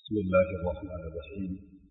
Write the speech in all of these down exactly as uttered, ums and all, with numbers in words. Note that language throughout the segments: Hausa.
بسم الله الرحمن الرحيم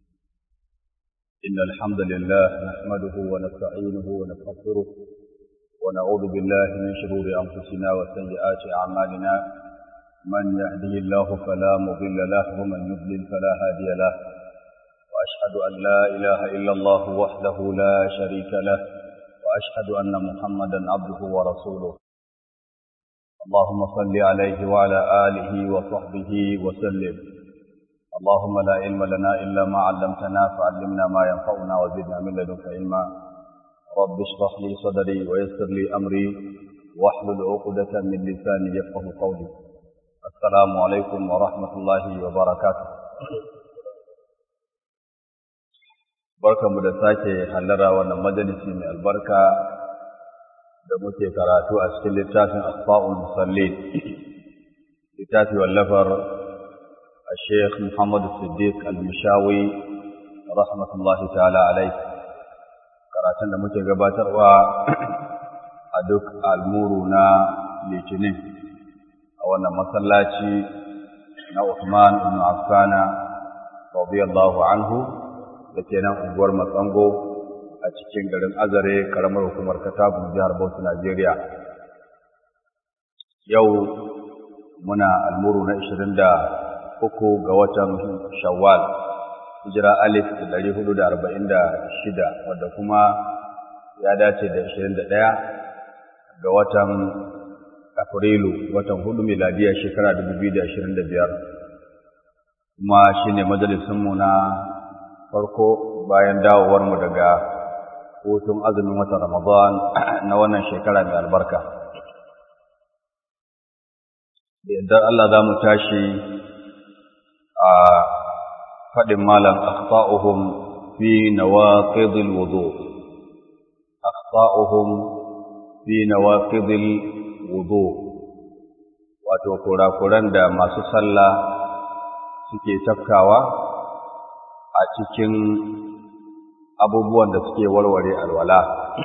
إن الحمد لله نحمده ونستعينه ونستغفره ونعوذ بالله من شرور أنفسنا وسيئات أعمالنا من يهده الله فلا مضل له ومن يضلل فلا هادي له وأشهد أن لا إله إلا الله وحده لا شريك له وأشهد أن محمدا عبده ورسوله اللهم صل عليه وعلى آله وصحبه وسلم اللهم لا علم لنا إلا ما علمتنا فعلمنا ما ينفعنا وزدنا من لدنك علما رب اشرح لي صدري ويسر لي أمري واحلل عقدة من لساني يفقه قولي السلام عليكم ورحمة الله وبركاته barka mu da sake hallara wannan majalisi mai albarka da muke karatu a cikin littafin Asfa'ul Musallin littafi wallafar الشيخ محمد الصديق المشاوي رحمة الله تعالى عليه karatun da muke gabatarwa a duk almuru na litinin a wannan masallaci na Uthman ibn Affan radiyallahu anhu da ke nan unguwar Matsango a cikin garin Azare karamar hukumar Katagun jihar Bauchi Najeriya yau muna almuru na ishirin da uku ga watan Shawwal hijira alif da dari hudu da arba'in da shida wadda kuma ya dace da ishirin da ɗaya ga watan Afrilu watan hudu miladiya shekara dubu biyu da ashirin da biyar kuma shine majalisinmu na farko bayan dawowarmu daga hutun azumin watan Ramadan na wannan shekara mai albarka da yardar Allah za mu tashi a faɗin malam akhta'uhum fi nawaqidil wudu akhta'uhum fi nawaqidil wudu wato kurakuran da masu sallah suke tafkawa a cikin abubuwan da suke warware alwala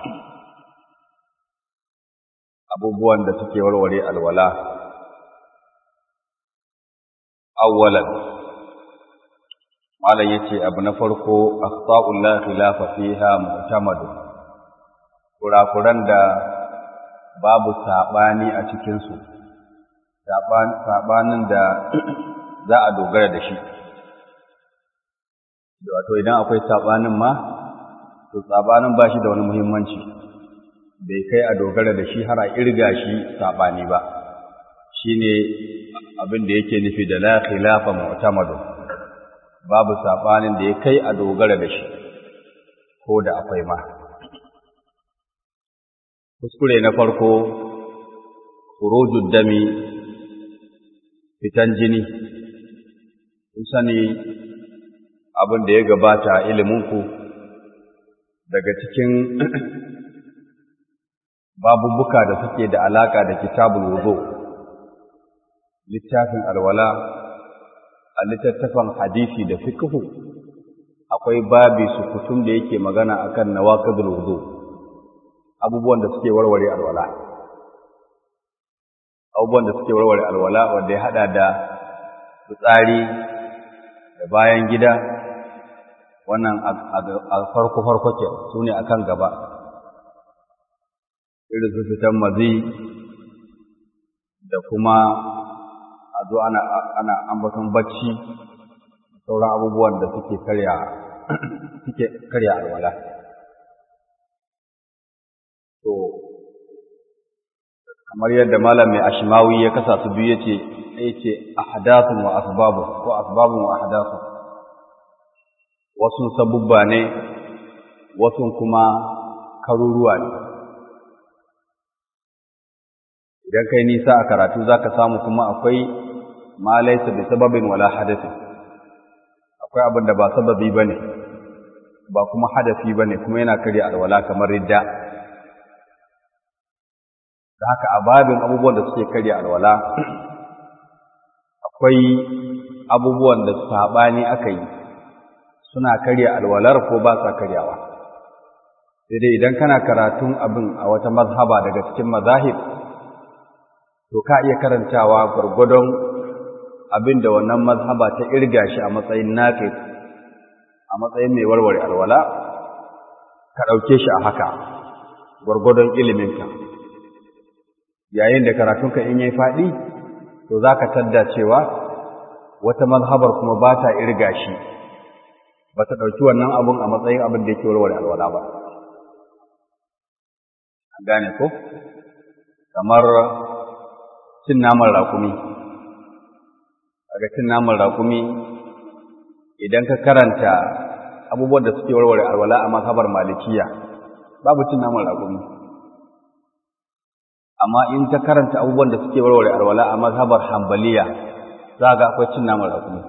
abubuwan da suke warware alwala awwalan malam yace abu na farko akhta'ul la khilafa fiha mu'tamad kurakuran da babu sabani a cikin su sabanin da za a dogara da shi wato idan akwai sabanin ma to sabanin bashi da wani muhimmanci bai kai a dogara da shi har a irga shi sabani ba shine abin da yake nufi da la khilafa mu'tamad babu sabanin da ya kai a dogara da shi ko da akwai ma kuskure na farko khurujud dami fitan jini kun sani abin da ya gabata iliminku daga cikin babubuka da suke da alaka da kitabul wudu littafin alwala a littattafan hadisi da fiqhu akwai babi sukutun da yake magana akan nawaqidul wudu abubuwan da suke warware alwala abubuwan da suke warware alwala wanda ya hada da fitsari da bayan gida wannan a farko farko ke sune akan gaba irin su fitan mazi da kuma a zo ana ana ambaton bacci sauran abubuwan da suke karya suke karya alwala to kamar yadda malam mai ashmawi ya kasa su biyu yace yace ahdathun wa asbabun ko asbabun wa ahdathun wasu sabubba ne wasu kuma karuruwa ne idan kai nisa a karatu zaka samu kuma akwai ma laysa bi sababin wala hadath akwai abin da ba sababi bane ba kuma hadafi bane kuma yana karya alwala kamar ridda da haka ababin abubuwan da suke karya alwala akwai abubuwan da sabani akai suna karya alwalar ko ba sa karyawa sai dai idan kana karatun abin a wata mazhaba daga cikin mazahib to ka iya karantawa gurgudun abinda wannan mazhaba ta irga shi a matsayin naqid a matsayin mai warware alwala ka ɗauke shi a haka gwargwadon iliminka yayin da karatunka in yayi faɗi to za ka tadda cewa wata mazhabar kuma ba ta irga shi ba ta ɗauki wannan abun a matsayin abin da yake warware alwala ba an gane ko kamar cin naman raƙumi daga cin naman raƙumi idan ka karanta abubuwan da suke warware alwala a mazhabar malikiya babu cin naman raƙumi amma in ta karanta abubuwan da suke warware alwala a mazhabar hanbaliya za ga akwai cin naman raƙumi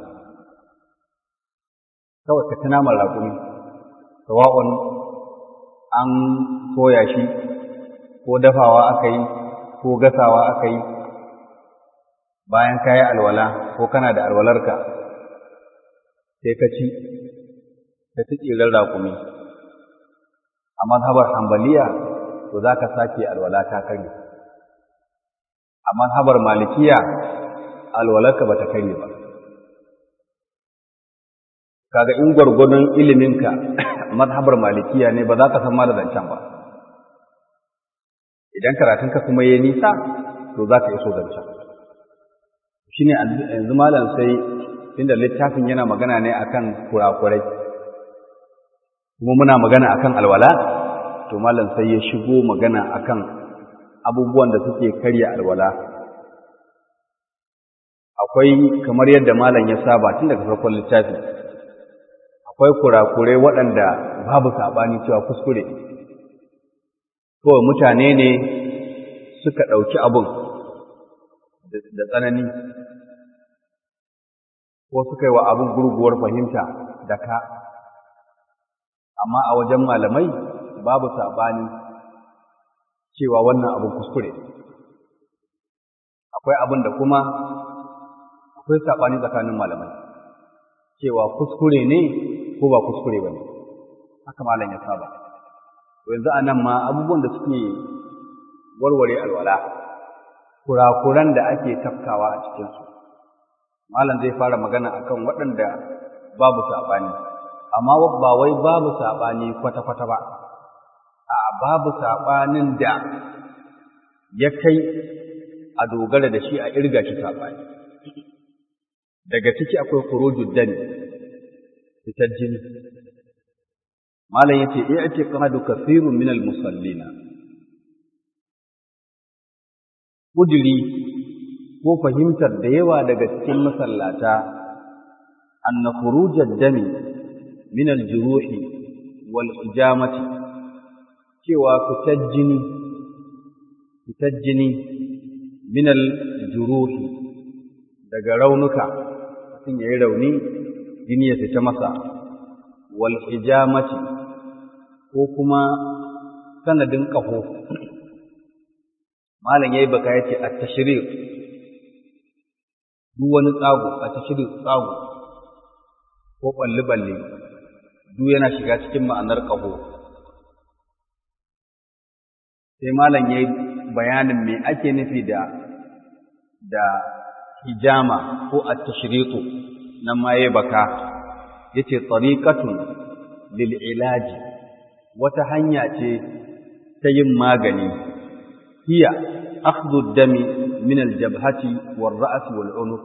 kawai ka ci naman raƙumi sawa'un an soya shi ko dafawa aka yi ko gasawa aka yi bayan ka yi alwala ko kana da alwalarka sai ka ci ka ci tsirar raƙumi a mazhabar hanbaliya to za ka sake alwala ta kare a mazhabar malikiya alwalarka ba ta kare ba kaga in gwargwadon iliminka mazhabar malikiya ne ba za ka san ma da zancen ba idan karatunka kuma yayi nisa to za ka iso zancen shine yanzu malam sai inda littafin yana magana ne akan kurakurai kuma muna magana akan alwala to malam sai ya shigo magana akan abubuwan da suke karya alwala akwai kamar yadda malam ya saba tun daga farkon littafi akwai kurakurai waɗanda babu saɓani cewa kuskure kawai mutane ne suka ɗauki abun da tsanani ko suka yi wa abin gurguwar fahimta da ka amma a wajen malamai babu saɓani cewa wannan abin kuskure akwai abin da kuma akwai saɓani tsakanin malamai cewa kuskure ne ko ba kuskure ba ne haka malam ya saba yanzu a nan ma abubuwan da suke warware alwala kurakuran da ake tafkawa a cikinsu malam zai fara magana akan waɗanda babu saɓani amma ba wai babu saɓani kwata-kwata ba a babu saɓanin da ya kai a dogara da shi a irga shi saɓani daga ciki akwai khurujud dami fitar jini malam yace i'tiqadu kathirun min al-musallina kudiri ko fahimtar da yawa daga cikin masallata anna khurujad dami min al-juruhi wal hijamati cewa fitar jini fitar jini min al-juruhi daga raunuka mutum yayi rauni jini ya fita masa wal hijamati ko kuma sanadin ƙaho malam yayi baka yace at-tashriq duk wani tsago at-tashriq tsago ko balle balle duk yana shiga cikin ma'anar ƙaho sai malam yayi bayanin me ake nufi da da hijama ko at-tashriq nan ma yayi baka yace tariqatun lil ilaji wata hanya ce ta yin magani hiya akhdhu ad-dami min al-jabhati war-ra's wal-unuq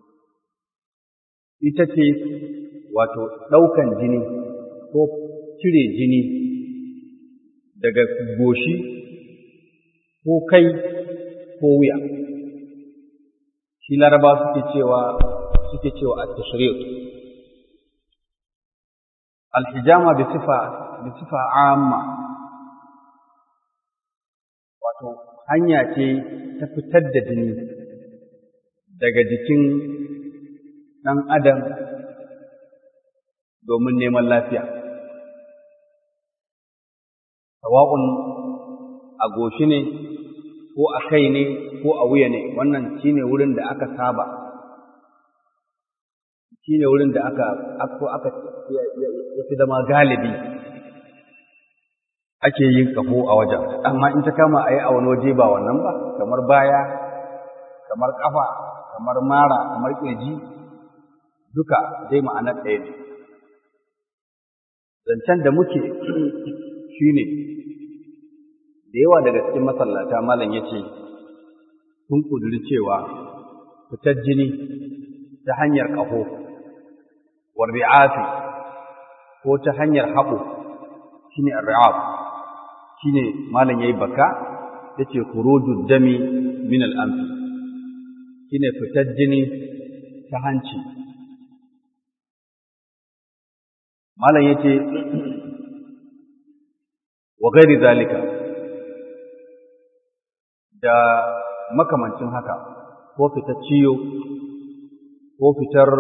ita ce wato daukan jini ko cire jini daga goshi ko kai ko wuya shi laraba suke cewa suke cewa at-tashriq al-hijama bi sifa bi sifa amma wato hanya ce ta fitar da jini daga jikin ɗan adam domin neman lafiya sawa'un a goshi ne ko a kai ne ko a wuya ne wannan shine wurin da aka saba shine wurin da aka aka aka ya fi zama galibi ake yin kafo a wajen amma in ta kama a yi a wani waje ba wannan ba kamar baya kamar kafa kamar mara kamar ƙirji duka dai ma'anar ɗaya ne. Zancen da muke shi ne da yawa daga cikin masallata malam ya ce sun ƙudiri cewa fitar jini ta hanyar ƙaho warri'afi ko ta hanyar haɓo shi ne arri'af shi ne malam ya yi baka ya ce khurujud dami min al'amfi shi ne fitar jini ta hanci. Malam ya ce wa gairi zalika da makamancin haka ko fitar ciyo ko fitar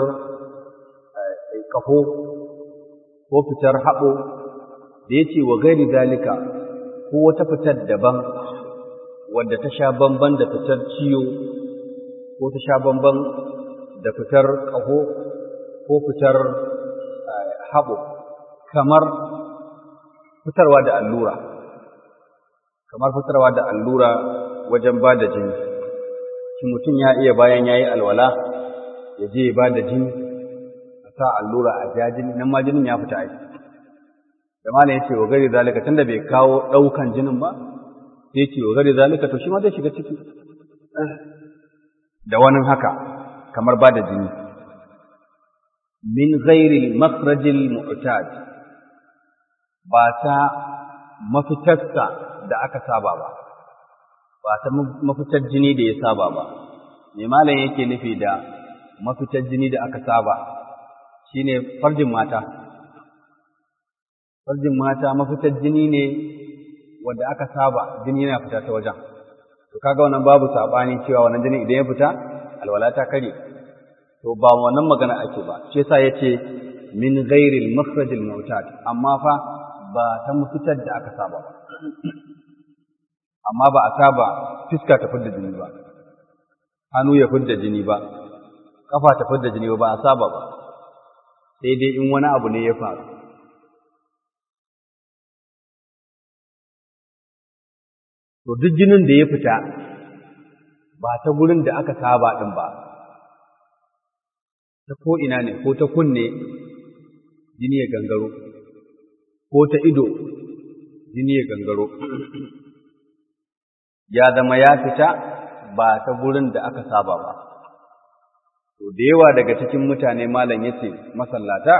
ƙaho ko fitar haɓo da ya ce wa gairi zalika ko wata fitar daban wadda ta sha bamban da fitar ciyo ko ta sha bamban da fitar ƙaho ko fitar haɓo kamar fitarwa da allura kamar fitarwa da allura wajen ba da jini shi mutum ya iya bayan ya yi alwala ya je ya ba da jini a sa allura a ja jini nan ma jinin ya fita aiki da malam ya ce wa gari zalika tunda bai kawo ɗaukan jinin ba sai ce wa gari zalika to shi ma zai shiga ciki da wani haka kamar ba da jini min ghairi makhrajil mu'tad ba ta mafitarsa da aka saba ba ba ta mafitar jini da ya saba ba me malam yake nufi da mafitar jini da aka saba shine farjin mata farjin mata mafitar jini ne wanda aka saba jini yana fita ta wajen to kaga wannan babu sabani cewa wannan jini idan ya fita alwala ta kare to ba wannan magana ake ba shi yasa yace min ghairil makhrajil mu'tad amma fa ba ta mafitar da aka saba ba amma ba a saba fiska ta fidda jini ba hannu ya fidda jini ba kafa ta fidda jini ba a saba ba sai dai in wani abu ne ya faru to duk jinin da ya fita ba ta gurin da aka saba din ba ta ko ina ne ko ta kunne jini ya gangaro ko ta ido jini ya gangaro ya zama ya fita ba ta gurin da aka saba ba to da yawa daga cikin mutane malam yace masallata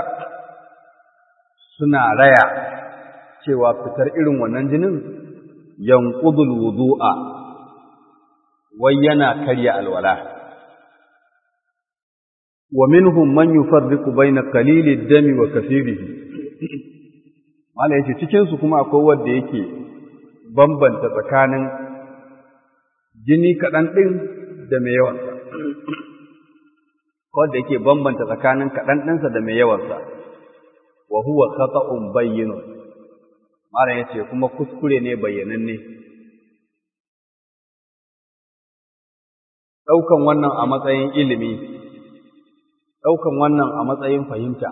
suna raya cewa fitar irin wannan jinin yanqudul wudu'a wai yana karya alwala wa minhum man yufarriqu bayna qalilid dami wa kathirihi mala yace cikin su kuma akwai wanda yake bambanta tsakanin jini kadan din da mai yawan sa wanda yake bambanta tsakanin kadan din sa da mai yawan sa wa huwa khata'un bayyin mala yace kuma kuskure ne bayyananne daukan wannan a matsayin ilimi ɗaukan wannan a matsayin fahimta,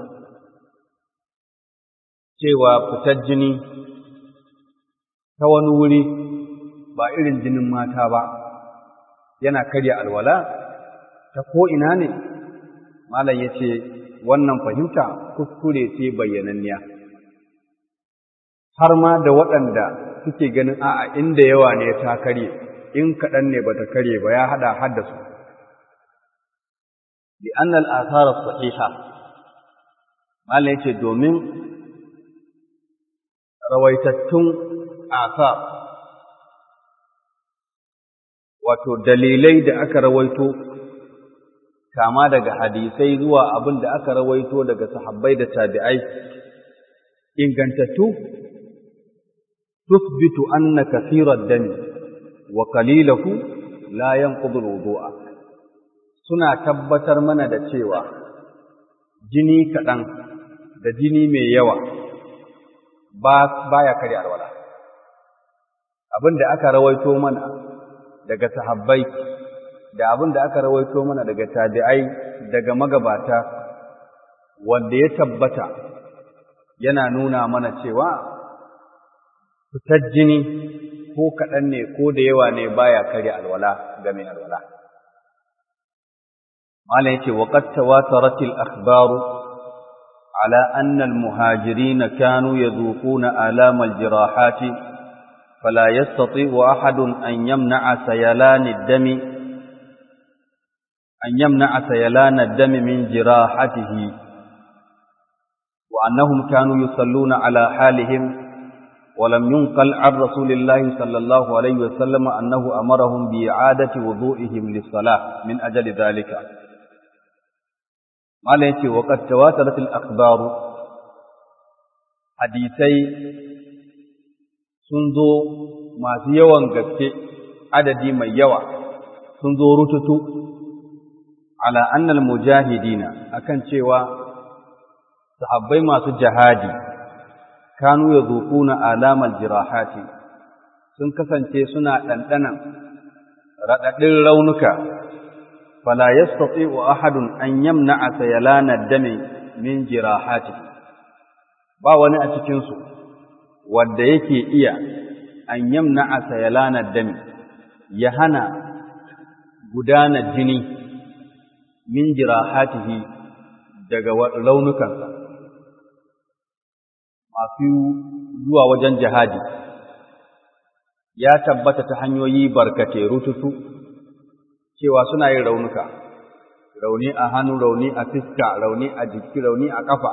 cewa fitar jini ta wani wuri ba irin jinin mata ba, yana karya alwala ta ko'ina ne, Malam ya ce wannan fahimta kuskure ce bayyananniya. Har ma da waɗanda suke ganin a'a inda yawa ne ta karye, in kaɗan ne ba ta karye ba ya haɗa haddasu. لأن الآثار الصحيحة ما ليش دومين رويتتم آثار wato dalilai da aka rawaito kama daga hadisai zuwa abin da aka rawaito daga sahabbai da tabi'ai ingantattu tusbitu anna kathira ad-dami wa qalilahu la yanqudu al-wudu'a suna tabbatar mana da cewa jini kaɗan da jini mai yawa ba baya karya alwala abin da aka rawaito mana daga sahabbai da abin da aka rawaito mana daga tabi'ai daga magabata wanda ya tabbata yana nuna mana cewa fitar jini ko kaɗan ne ko da yawa ne baya karya alwala ga mai alwala mala yace wa qad tawatarat al akhbar ala anna al muhajirin kanu yadhuquna alama al jirahat fala yastati'u ahadun an yamna'a sayalan ad dami an yamna'a sayalan ad dami min jirahatihi wa annahum kanu yusalluna ala halihim ولم ينقل عن رسول الله صلى الله عليه وسلم أنه أمرهم بإعادة وضوئهم للصلاة من أجل ذلك ما ليس وقد تواترت الأخبار حديثي سنزو ما سيوان قبك عددي من يوى سنزو رتتو على أن المجاهدين أكن شوى صحابي ما سجهادي kanu yadhuquna alamal jirahati sun kasance suna dandanan radadin raunuka fala yastati'u ahadun an yamna'a sayalana ad-dami min jirahati ba wani a cikin su wanda yake iya an yamna'a sayalana ad-dami ya hana gudanar jini min jirahatihi daga raunukansa masu zuwa wajen jihadi ya tabbata ta hanyoyi barkate rututu cewa suna yin raunuka rauni a hannu rauni a fiska rauni a jiki rauni a kafa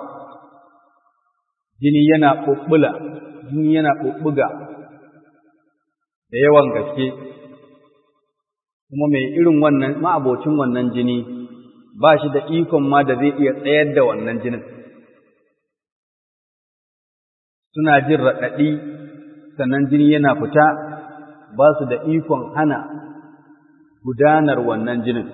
jini yana ɓuɓɓula jini yana ɓuɓɓuga da yawan gaske kuma mai irin wannan ma'abocin wannan jini ba shi da ikon ma da zai iya tsayar da wannan jinin suna jin raɗaɗi sannan jini yana fita ba su da ikon hana gudanar wannan jinin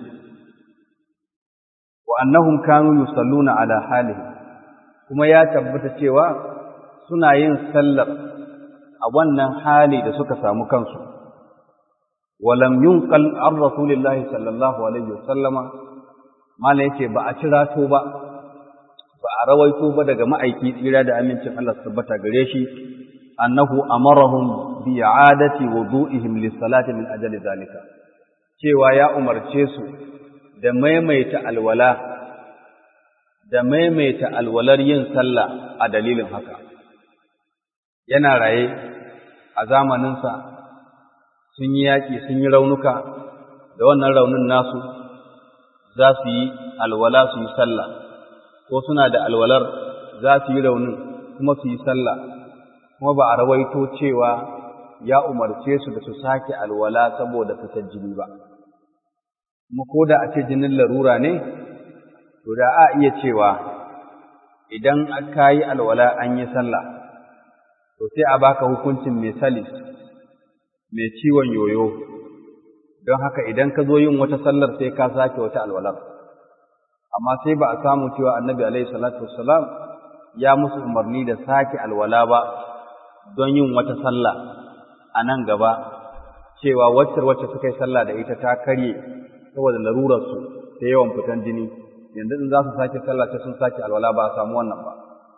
wa annahum kanu yusalluna ala halihi kuma ya tabbata cewa suna yin sallar a wannan hali da suka samu kansu walam yunqal an rasulillahi sallallahu alaihi wasallama mala yake ba a cirato ba ba a rawaito ba daga ma'aiki tsira da amincin Allah su tabbata gare shi annahu amarahum bi i'adati wudu'ihim lis-salati min ajali zalika cewa ya umarce su da maimaita alwala da maimaita alwalar yin sallah a dalilin haka yana raye a zamaninsa sun yi yaƙi sun yi raunuka da wannan raunin nasu za su yi alwala su yi sallah ko suna da alwalar za su yi raunin kuma su yi sallah kuma ba a rawaito cewa ya umarce su da su sake alwala saboda fitar jini ba kuma ko da a ce jinin larura ne to da a iya cewa idan aka yi alwala an yi sallah to sai a baka hukuncin mai salis mai ciwon yoyo don haka idan ka zo yin wata sallar sai ka sake wata alwalar amma sai ba a samu cewa annabi alaihi salatu wassalam ya musu umarni da sake alwala ba don yin wata sallah a nan gaba cewa wacce wacce suka yi sallah da ita ta karye saboda larurarsu ta yawan fitan jini yanzu in za su sake sallah sai sun sake alwala ba a samu wannan ba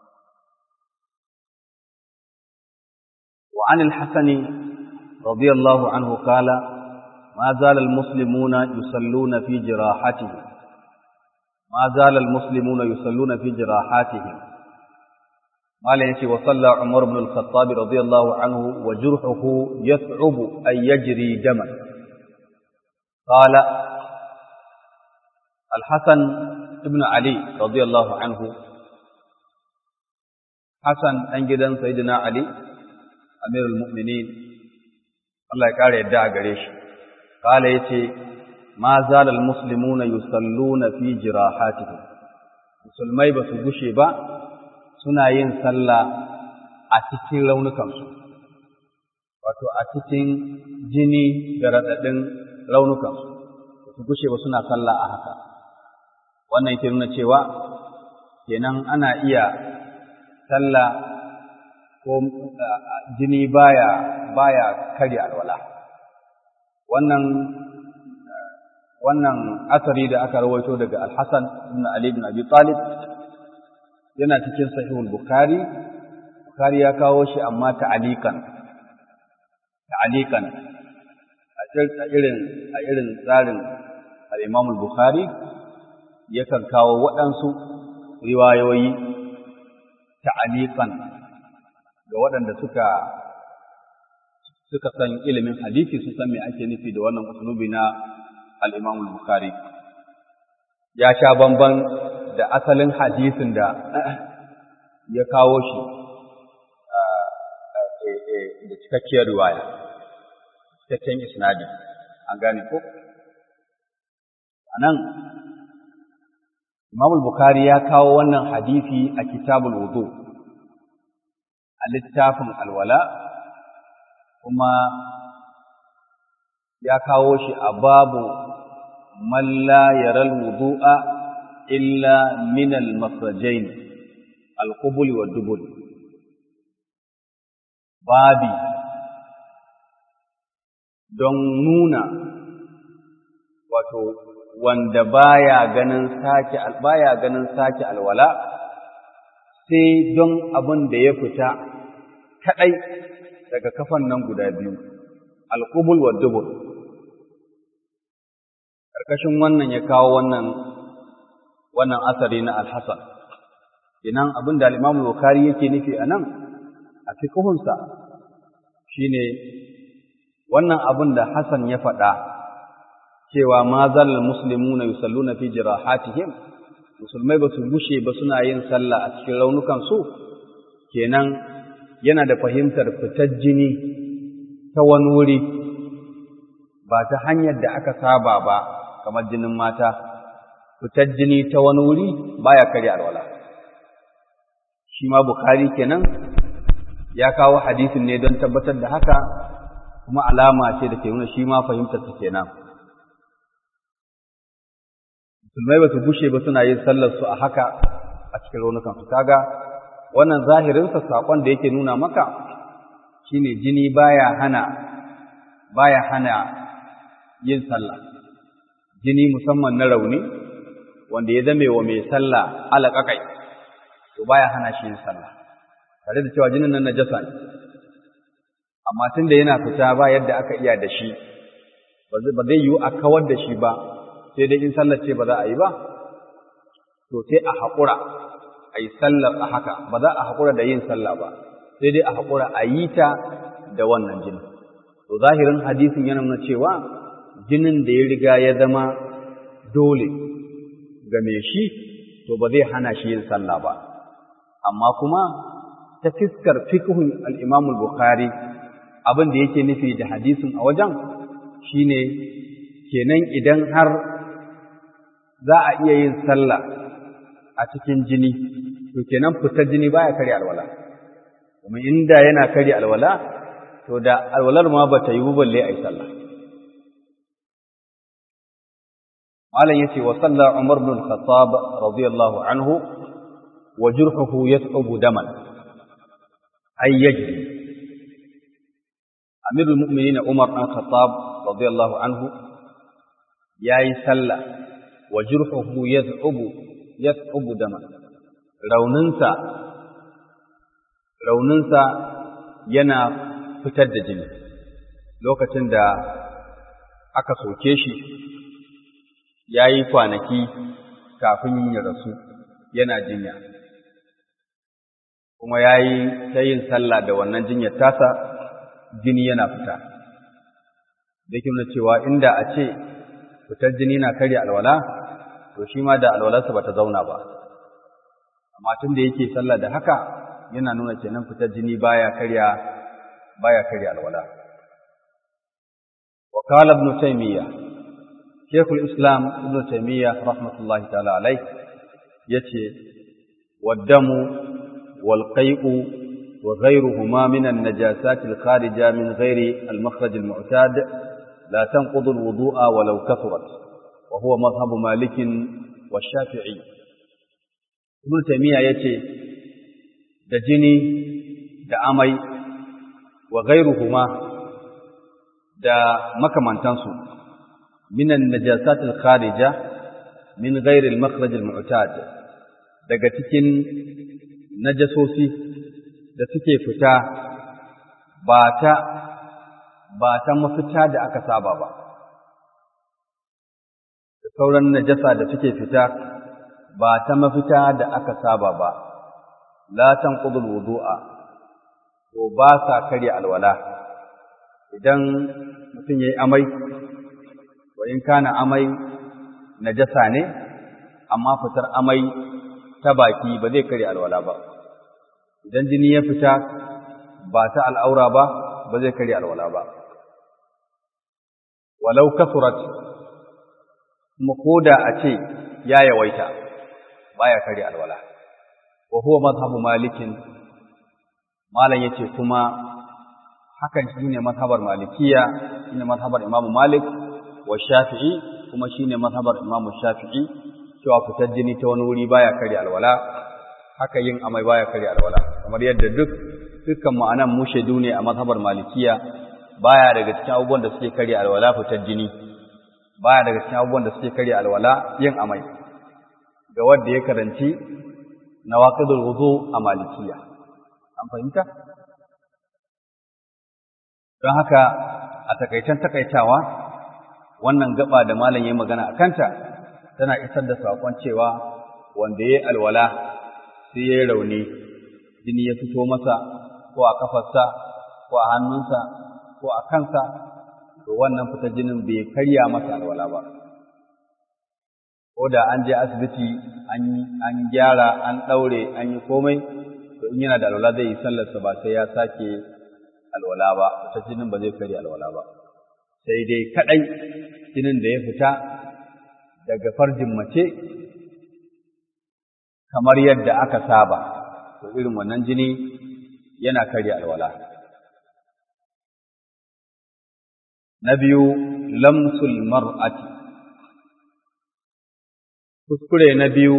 wa anil hasani radiyallahu anhu qala ma zala al muslimuna yusalluna fi jirahatihi ما زال المسلمون يصلون في جراحاتهم ما لنسي وصلى عمر بن الخطاب رضي الله عنه وجرحه يثعب أن يجري دما قال الحسن ابن علي رضي الله عنه حسن أنجدا سيدنا علي أمير المؤمنين الله يقال يدعى قريش قال يتي ما زال المسلمون يصلون في جراحاتهم musulmai ba su gushe ba suna yin sallah a cikin raunukansu wato a cikin jini da raɗaɗin raunukansu ba su gushe ba suna sallah a haka wannan yake nuna cewa kenan ana iya sallah ko jini baya baya karya alwala wannan wannan asari da aka rawaito daga Al-Hasan ibn Ali ibn Abi Talib yana cikin Sahihul Bukhari Bukhari ya kawo shi amma ta'alikan ta'alikan a irin a irin tsarin al-Imam al-Bukhari yakan kawo waɗansu riwayoyi ta'aliqan ga waɗanda suka suka san ilimin hadisi su san me ake nufi da wannan usulubi na al-Imam al-Bukhari ya sha bamban da asalin hadisin da ya kawo shi da cikakkiyar riwaya cikakken isnadi an gane ko anan Imam al-Bukhari ya kawo wannan hadisi a kitabul wudu a littafin alwala kuma ya kawo shi a babu man la yara al-wudu'a illa min al-makhrajain al-qubul wa dubul babi don nuna wato wanda baya ganin sake baya ganin sake alwala sai don abin da ya fita kadai daga kafan nan guda biyu alqubul wa dubur karkashin wannan ya kawo wannan wannan asari na al-Hasan idan abin da al-Imam Bukhari yake nufi anan a fiqhunsa shine wannan abin da Hasan ya faɗa cewa ma zal muslimuna yusalluna fi jirahatihim musulmai ba su gushe ba suna yin sallah a cikin raunukan su kenan yana da fahimtar fitar jini ta wani wuri ba ta hanyar da aka saba ba kamar jinin mata fitar jini ta wani wuri baya karya alwala shi ma Bukhari kenan ya kawo hadisin ne don tabbatar da haka kuma alama ce da ke nuna shi ma fahimtar ta kenan musulmai ba su gushe ba suna yin sallar su a haka a cikin raunukan su kaga wannan zahirinsa saƙon da yake nuna maka shine jini baya hana baya hana yin sallah jini musamman na rauni wanda ya zame wa mai sallah alaƙaƙai to baya hana shi yin sallah tare da cewa jinin nan najasa ne amma tunda yana fita ba yadda aka iya da shi ba zai yiwu a kawar da shi ba sai dai in sallar ce ba za a yi ba to sai a haƙura a yi sallar a haka ba za a haƙura da yin sallah ba sai dai a haƙura a yi ta da wannan jinin to zahirin hadisin yana nuna cewa jinin da ya riga ya zama dole ga mai shi to ba zai hana shi yin sallah ba amma kuma ta fiskar fiqhun al-Imam al-Bukhari abin da yake nufi da hadisin a wajen shine kenan idan har za a iya yin sallah a cikin jini to kenan fitar jini baya kare alwala kuma inda yana kare alwala to da alwalar ma bata yi balle ai sallah malam yace wa salla Umar ibn al-Khattab radiyallahu anhu wa jurhuhu yas'ubu daman ay yajri amirul mu'minin Umar ibn al-Khattab radiyallahu anhu yayi sallah wa jurhuhu yas'ubu yas'ubu daman rauninsa rauninsa yana fitar da jini lokacin da aka soke shi yayi kwanaki kafin ya rasu yana jinya kuma yayi ta yin sallah da wannan jinyar tasa jini yana fita da yake nuna cewa inda a ce fitar jini na karya alwala to shi ma da alwalarsa bata zauna ba amma tun da yake sallah da haka yana nuna kenan fitar jini baya karya baya karya alwala wa qala ibn taymiyyah shaykhul islam ibn taymiyyah rahmatullahi ta'ala alayh yace waddamu wal qai'u wa ghayruhuma min an-najasat al-kharija min ghayri al-makhraj al-mu'tad la tanqudu al-wudu'a walau kathurat wa huwa madhhab malik wa shafi'i ibn taymiyyah yace da jini da amai wa ghayruhuma da makamantansu minan najasatil kharija min ghayri al-makhraj al-mu'tad daga cikin najasosi da suke fita ba ta ba ta mafita da aka saba ba da sauran najasa da suke fita ba ta mafita da aka saba ba, la tanqudul wudu'a, to ba sa karya alwala. Idan mutum yayi amai, wa in kana amai najasa ne, amma fitar amai ta baki ba zai karya alwala ba. Idan jini ya fita ba ta al'aura ba, ba zai karya alwala ba. Walau kasurat, kuma koda a ce ya yawaita, baya karya alwala. Wa huwa mazhabu malikin, malam yace kuma hakan shine mazhabar malikiya, shine mazhabar imamu malik wa shafi'i, kuma shine mazhabar imamu shafi'i, cewa fitar jini ta wani wuri baya karya alwala, haka yin amai baya karya alwala. Kamar yadda duk dukkan mu anan mu shaidu ne a mazhabar malikiya, baya daga cikin abubuwan da suke karya alwala fitar jini, baya daga cikin abubuwan da suke karya alwala yin amai, ga wanda ya karanci nawaqidul wudu a malikiya. An fahimta? Don haka a takaitan takaitawa, wannan gaba da malam yayin magana a kanta tana isar da sakon cewa wanda yayi alwala sai yayi rauni, jini ya fito masa ko a kafarsa ko a hannunsa ko a kansa, to wannan fitar jinin bai karya masa alwala ba. Ko da an je asibiti an gyara, an ɗaure, an yi komai, to in yana da alwala zai yi sallarsa ba sai ya sake alwala ba, fitar jinin ba zai karya alwala ba. Sai dai kaɗai jinin da ya fita daga farjin mace kamar yadda aka saba, to irin wannan jini yana karya alwala. Na biyu, lamsul mar'ati. Kuskure na biyu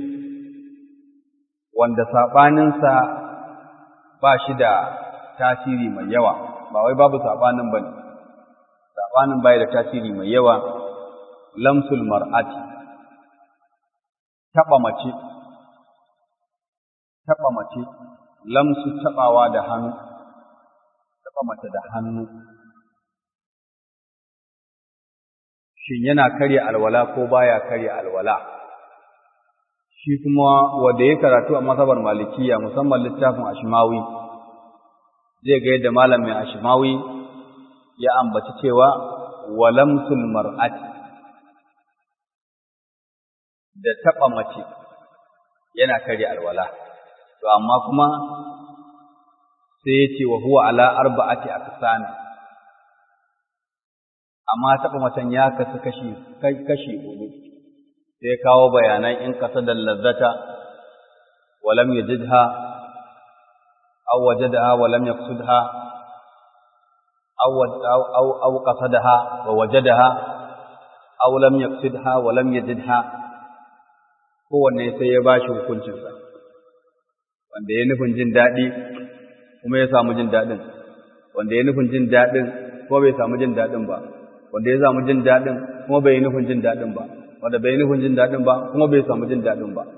wanda saɓaninsa ba shi da tasiri mai yawa, ba wai babu saɓanin ba ne, saɓanin bai da tasiri mai yawa, lamsul mar'ati, taɓa mace, taɓa mace, lamsu taɓawa da hannu, taɓa mace da hannu. Shin yana karya alwala ko baya karya alwala? Shi kuma wanda ya karatu a mazhabar malikiya, musamman littafin Ashmawi, zai ga yadda malam mai Ashmawi ya ambaci cewa walamsul mar'ati, da taɓa mace yana karya alwala. To amma kuma sai ya ce wa huwa ala arba'ati aqsami, amma taɓa macen ya kasu kashi kashi hudu. Sai kawo bayanan in qasada lazzata wa lam yajidha aw wajadaha wa lam yaqsudha aw aw aw qasadaha wa wajadaha aw lam yaqsidha wa lam yajidha, kowanne sai ya bashi hukuncinsa. Wanda ya nufin jin daɗi kuma ya samu jin daɗin, wanda ya nufin jin daɗin kuma bai samu jin daɗin ba, wanda ya samu jin daɗin kuma bai nufin jin daɗin ba, wanda bai nufin jin daɗin ba kuma bai samu jin daɗin ba.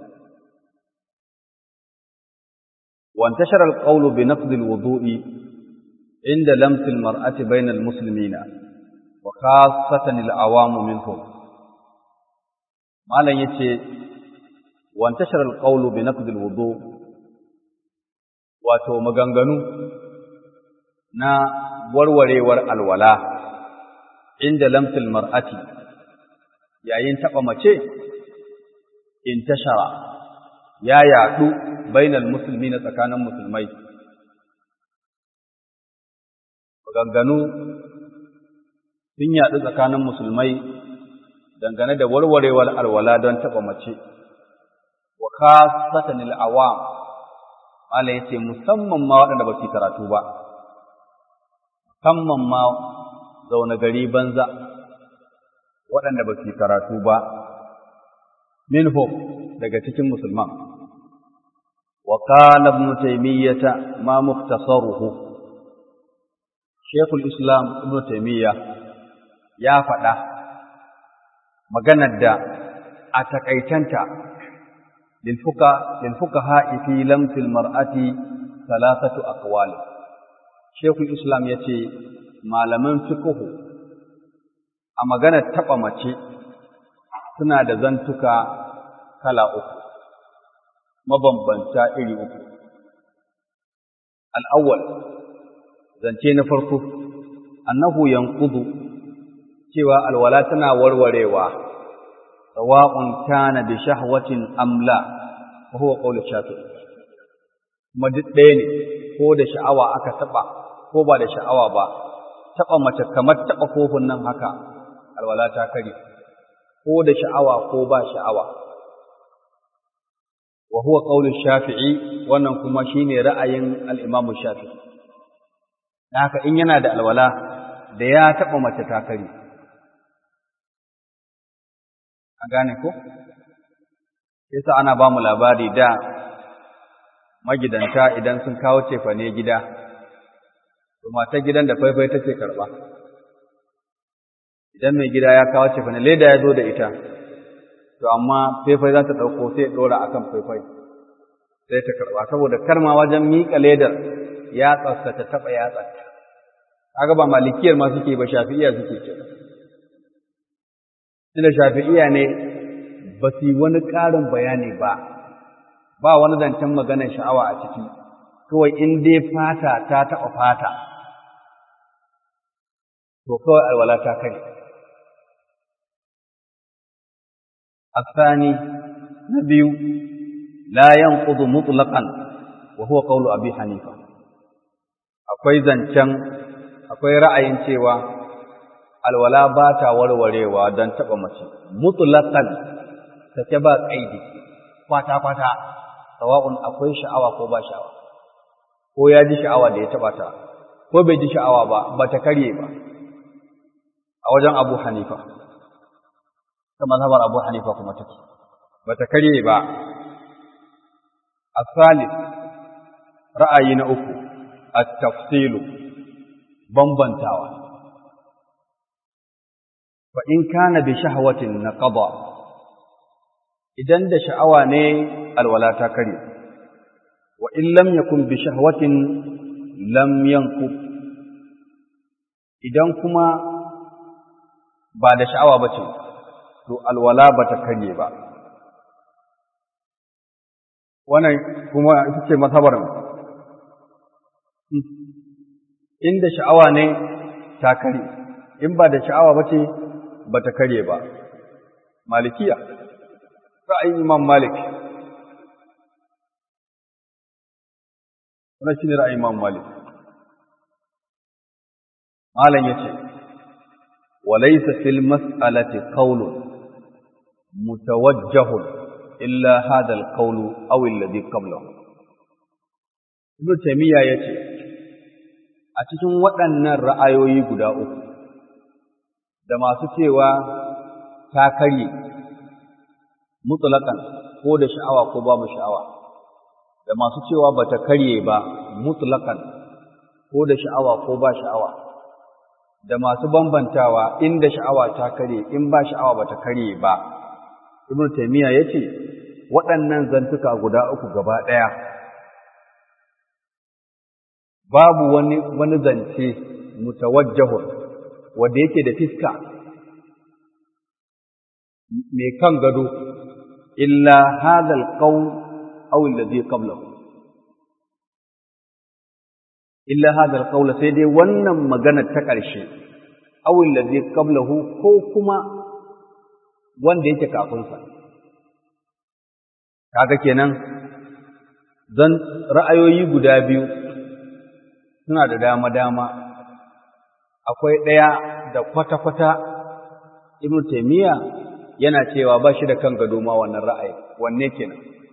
وانتشر القول بنقض الوضوء عند لمس المرأة بين المسلمين وخاصة العوام منهم. ما لن يتي وانتشر القول بنقض الوضوء، wato maganganu na warwarewar alwala inda lamsul mar'ati yayin taɓa mace, intashara ya yaɗu bainal musulmi na tsakanin musulmai. Maganganu sun yaɗu tsakanin musulmai dangane da warwarewar alwala don taɓa mace, wa khasatan al-awam, Allah yace musamman ma waɗanda ba su karatu ba, musamman ma zaune gari banza waɗanda ba su karatu ba, minhum daga cikin musulman. Wa qala ibn taymiyyah ma mukhtasaruhu, Sheikhul Islam ibn Taymiyyah ya faɗa maganar da a takaitanta للفقهاء في لمس المرأة ثلاثة أقوال. شيخ الإسلام يتي malaman fiqhu a maganar taɓa mace suna da zantuka kala uku mabambanta iri uku. Al'awwal, zance na farko, annahu yanqudu cewa alwala tana warwarewa, sawa'un kana bi shahwatin am la, wa huwa qawlu Shafi'i. Kuma duk ɗaya ne, ko da sha'awa aka taɓa, ko ba da sha'awa ba, taɓa mace kamar taɓa kofin nan haka, alwala ta kare, ko da sha'awa ko ba sha'awa. Wa huwa qawlu Shafi'i, wannan kuma shine ra'ayin al-Imam Shafi'i. Haka in yana da alwala da ya taɓa mace ta kare. An gane ko? Yasa ana ba mu labari da magidanta idan sun kawo cefane gida, to matar gidan da faifai take karɓa. Idan mai gida ya kawo cefane, leda ya zo da ita, to amma faifai za ta ɗauko sai ɗora a kan faifai, sai ta karɓa, saboda karma wajen miƙa ledar yatsarsa ta taɓa yatsarta. Kaga ba malikiyar ma suke ba, shafi'iya suke ce. Tunda shafi'iya ne ba su yi wani ƙarin bayani ba, ba wani zancen maganar sha'awa a ciki, kawai in dai fata ta taɓa fata, to kawai alwala ta kai. الثاني نبي لا ينقض مطلقا وهو قول أبي حنيفة. akwai zancen akwai ra'ayin cewa alwala ba ta warwarewa don taɓa mace mutlaqan take ba kaidi kwata kwata sawa'un akwai sha'awa ko ba sha'awa, ko ya ji sha'awa da ya taɓa ta ko bai ji sha'awa ba ba ta karye ba a wajen Abu Hanifa. Ta mazhabar Abu Hanifa kuma take ba ta karye ba. As-salis, ra'ayi na uku, at-tafsilu, bambantawa. Fa in kana bi shahwatin naqada, idan da sha'awa ne alwala ta kare, wa in lam yakun bi shahwatin lam yanqub, idan kuma ba da sha'awa bace to alwala bata kare ba. Wannan kuma ita ce mazhabar inda sha'awa ne ta kare, in ba da sha'awa bace bata kare ba. Malikiya ra'ayin Imam Malik, wannan shine ra'ayin Imam Malik. Malam yace walaysa fil mas'alati qawlun mutawajjahun illa hadha al-qawlu aw alladhi qablahu. Ibn Taymiyyah yace a cikin waɗannan ra'ayoyi guda uku da masu cewa ta karye mutlaqan ko da sha'awa ko babu sha'awa, da masu cewa bata karye ba mutlaqan ko da sha'awa ko ba sha'awa, da masu bambantawa inda sha'awa ta karye in ba sha'awa bata karye ba. Ibn Taymiyyah yace waɗannan zantuka guda uku gaba ɗaya babu wani wani zance mutawajjahun wanda yake da fiska mai kan gado illa hadha alqawl aw alladhi qablahu, illa hadha alqawl, sai dai wannan magana ta ƙarshe aw alladhi qablahu ko kuma wanda yake kafin sa. Kaga kenan zan ra'ayoyi guda biyu suna da dama-dama, akwai ɗaya da kwata-kwata Ibn Taymiyyah yana cewa ba shi da kan gado ma wannan ra'ayi. Wanne kenan?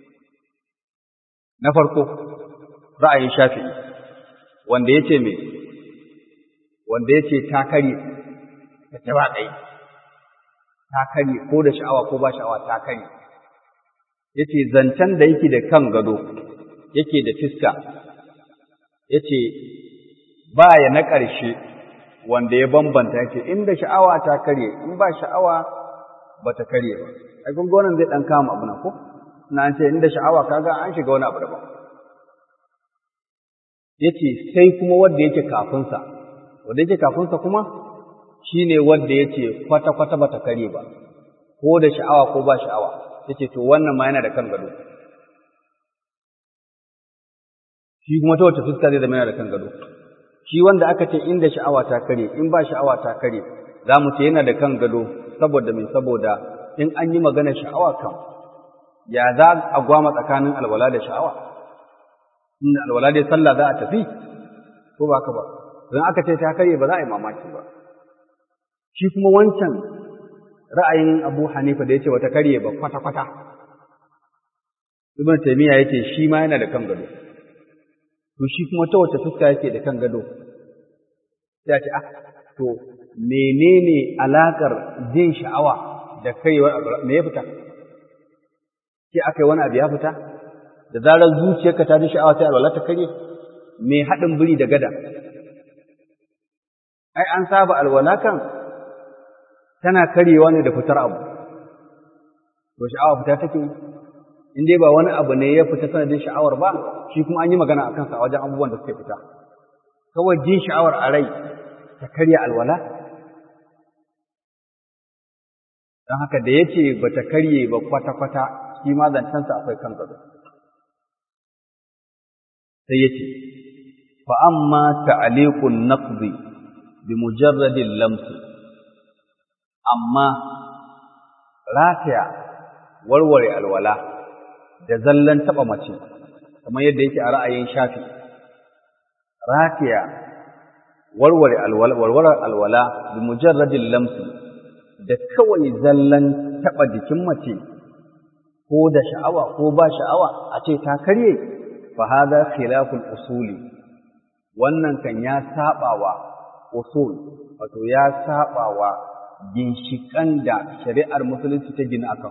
Na farko ra'ayin Shafi'i wanda yace me wanda yace ta kare ta taba dai ta kare ko da sha'awa ko ba sha'awa ta kare, yace zancen da yake da kan gado yake da fiska, yace baya na ƙarshe wanda ya bambanta yake inda sha'awa ta kare in ba sha'awa ba ta kare ba. Ai kun ga wannan zai dan kama abu na ko na an ce inda sha'awa kaga an shiga wani abu daban. Yace sai kuma wanda yake kafin sa, wanda yake kafin sa kuma shine wanda yace kwata kwata ba ta kare ba, ko da sha'awa ko ba sha'awa, yace to wannan ma yana da kan gado shi kuma ta wata fuska zai zama yana da kan gado shi wanda aka ce inda sha'awa ta kare in ba sha'awa ta kare za mu ce yana da kan gado saboda mai saboda in an yi magana sha'awa kan ya za a gwama tsakanin alwala da sha'awa in alwala dai sallah za a tafi ko ba ka ba don aka ce ta kare ba za a yi mamaki ba shi kuma wancan ra'ayin Abu Hanifa da yace wata kare ba kwata kwata Ibn Taymiyyah yace shi ma yana da kan gado to shi kuma ta wace fuska yake da kan gado sai ce ah to menene alakar jin sha'awa da kaiwar me ya fita sai akai wani abu ya fita da zarar zuciyarka ta ji sha'awa sai alwala ta kare me hadin biri da gada ai an saba alwala kan tana karewa ne da fitar abu to sha'awa fita take in dai ba wani abu ne ya fita sanadin sha'awar ba shi kuma an yi magana a kansa a wajen abubuwan da suke fita kawai jin sha'awar a rai ta karya alwala don haka da yace ba ta karye ba kwata-kwata shi ma zancensa akwai kan gado sai yace fa amma ta'liqun naqdi bi mujarradil lamsi amma rataya warware alwala da zallan taba mace kamar yadda yake a ra'ayin Shafi rataya warware alwala warware alwala bi mujarradil lamsi da kawai zallan taba jikin mace ko da sha'awa ko ba sha'awa a ce ta karye fa hada khilaful usuli wannan kan ya sabawa usul wato ya sabawa ginshikan da shari'ar musulunci ta gina akan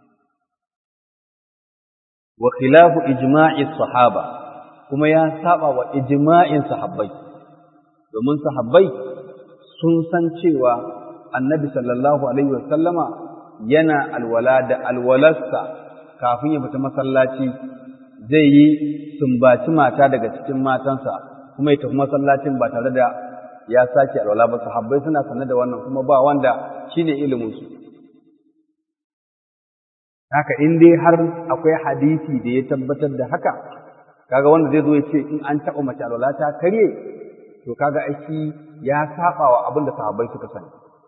wa khilafu ijma'i sahaba kuma ya saba wa ijma'in sahabbai domin sahabbai sun san cewa annabi sallallahu alaihi wasallama yana alwala da alwalarsa kafin ya fita masallaci zai yi sumbaci mata daga cikin matansa kuma ya tafi masallacin ba tare da ya sake alwala ba sahabbai suna sanar da wannan kuma ba wanda shine ilimin su haka in dai har akwai hadisi da ya tabbatar da haka kaga wanda zai zo ya ce in an taba mace alwala ta karye to kaga aiki ya saba wa abin da sahabbai suka sani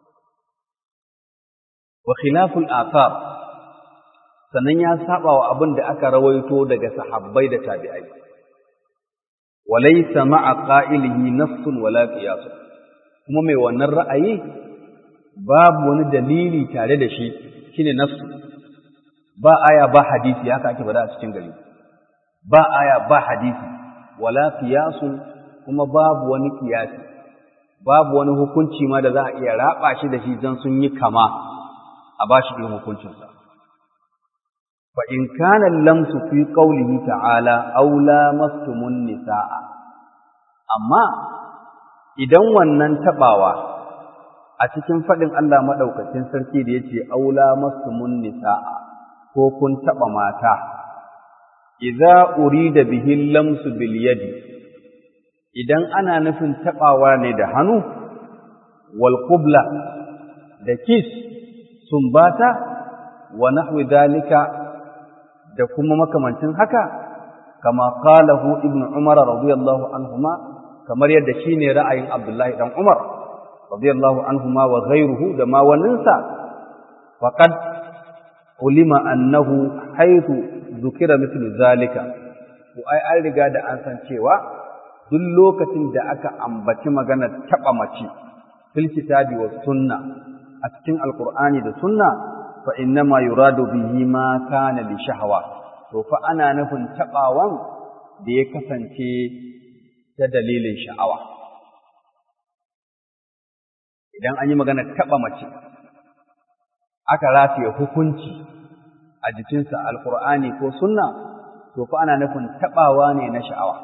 wa khilaful athar sannan ya saba wa abin da aka rawaito daga sahabbai da tabi'ai walaysa ma'a qa'ilihi nassun wala qiyas kuma mai wannan ra'ayi babu wani dalili tare da shi shine nassu ba aya ba hadisi haka ake bada a cikin gari ba aya ba hadisi wala qiyas kuma babu wani qiyasi babu wani hukunci ma da za a iya raba shi da shi dan sun yi kama a bashi irin hukuncinsa fa in kana lamsu fi qawlihi ta'ala aw lamastumun nisaa amma idan wannan tabawa a cikin fadin Allah madaukakin sarki da yace aw lamastumun nisaa ko kun taba mata idza urida bihi lamsu bil yadi idan ana nufin tabawa ne da hannu wal qubla da kiss sumbata wa nahwi dalika da kuma makamancin haka kama qalahu ibnu umar radiyallahu anhuma kamar yadda shine ra'ayin abdullahi dan umar radiyallahu anhuma wa ghayruhu da ma waninsa faqad ulima annahu haythu dhukira mithlu zalika to ai an riga da an san cewa duk lokacin da aka ambaci magana taba mace fil kitabi was sunna a cikin alqur'ani da sunna fa innama yuradu bihi ma kana li shahwa to fa ana nufin tabawan da ya kasance ta dalilin sha'awa idan an yi magana taba mace aka rataye hukunci a jikinsa alqur'ani ko sunna to fa ana nufin tabawa ne na sha'awa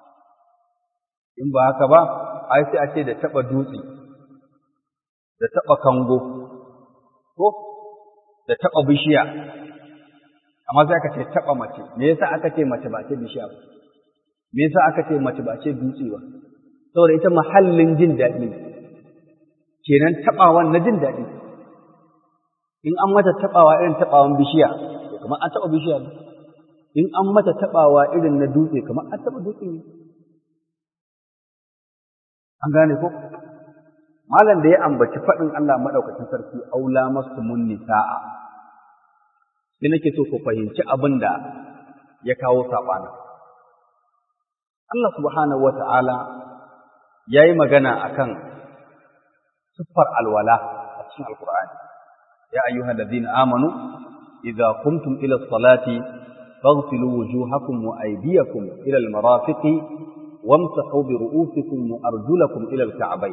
in ba haka ba ai sai a ce da taba dutse da taba kango ko da taɓa bishiya amma sai aka ce taɓa mace me yasa aka ce mace ba ce bishiya ba me yasa aka ce mace ba ce dutse ba saboda ita mahallin jin daɗi kenan taɓawan na jin daɗi in an mata taɓawa irin taɓawan bishiya to kamar an taɓa bishiya ne, in an mata taɓawa irin na dutse kamar an taɓa dutse ne. An gane ko? Malam da ya ambaci faɗin Allah maɗaukacin sarki aula mastumun nisa'a, sai nake so ku fahimci abin da ya kawo saɓanin. Allah subhanahu wa ta'ala ya yi magana a kan siffar alwala a cikin Alƙur'ani. Ya ayyuhal ladina amanu, idza qumtum ila salati faghsilu wujuhakum wa aydiyakum ila al-marafiqi wamsahu bi ru'usikum wa arjulakum ila al-ka'bayn.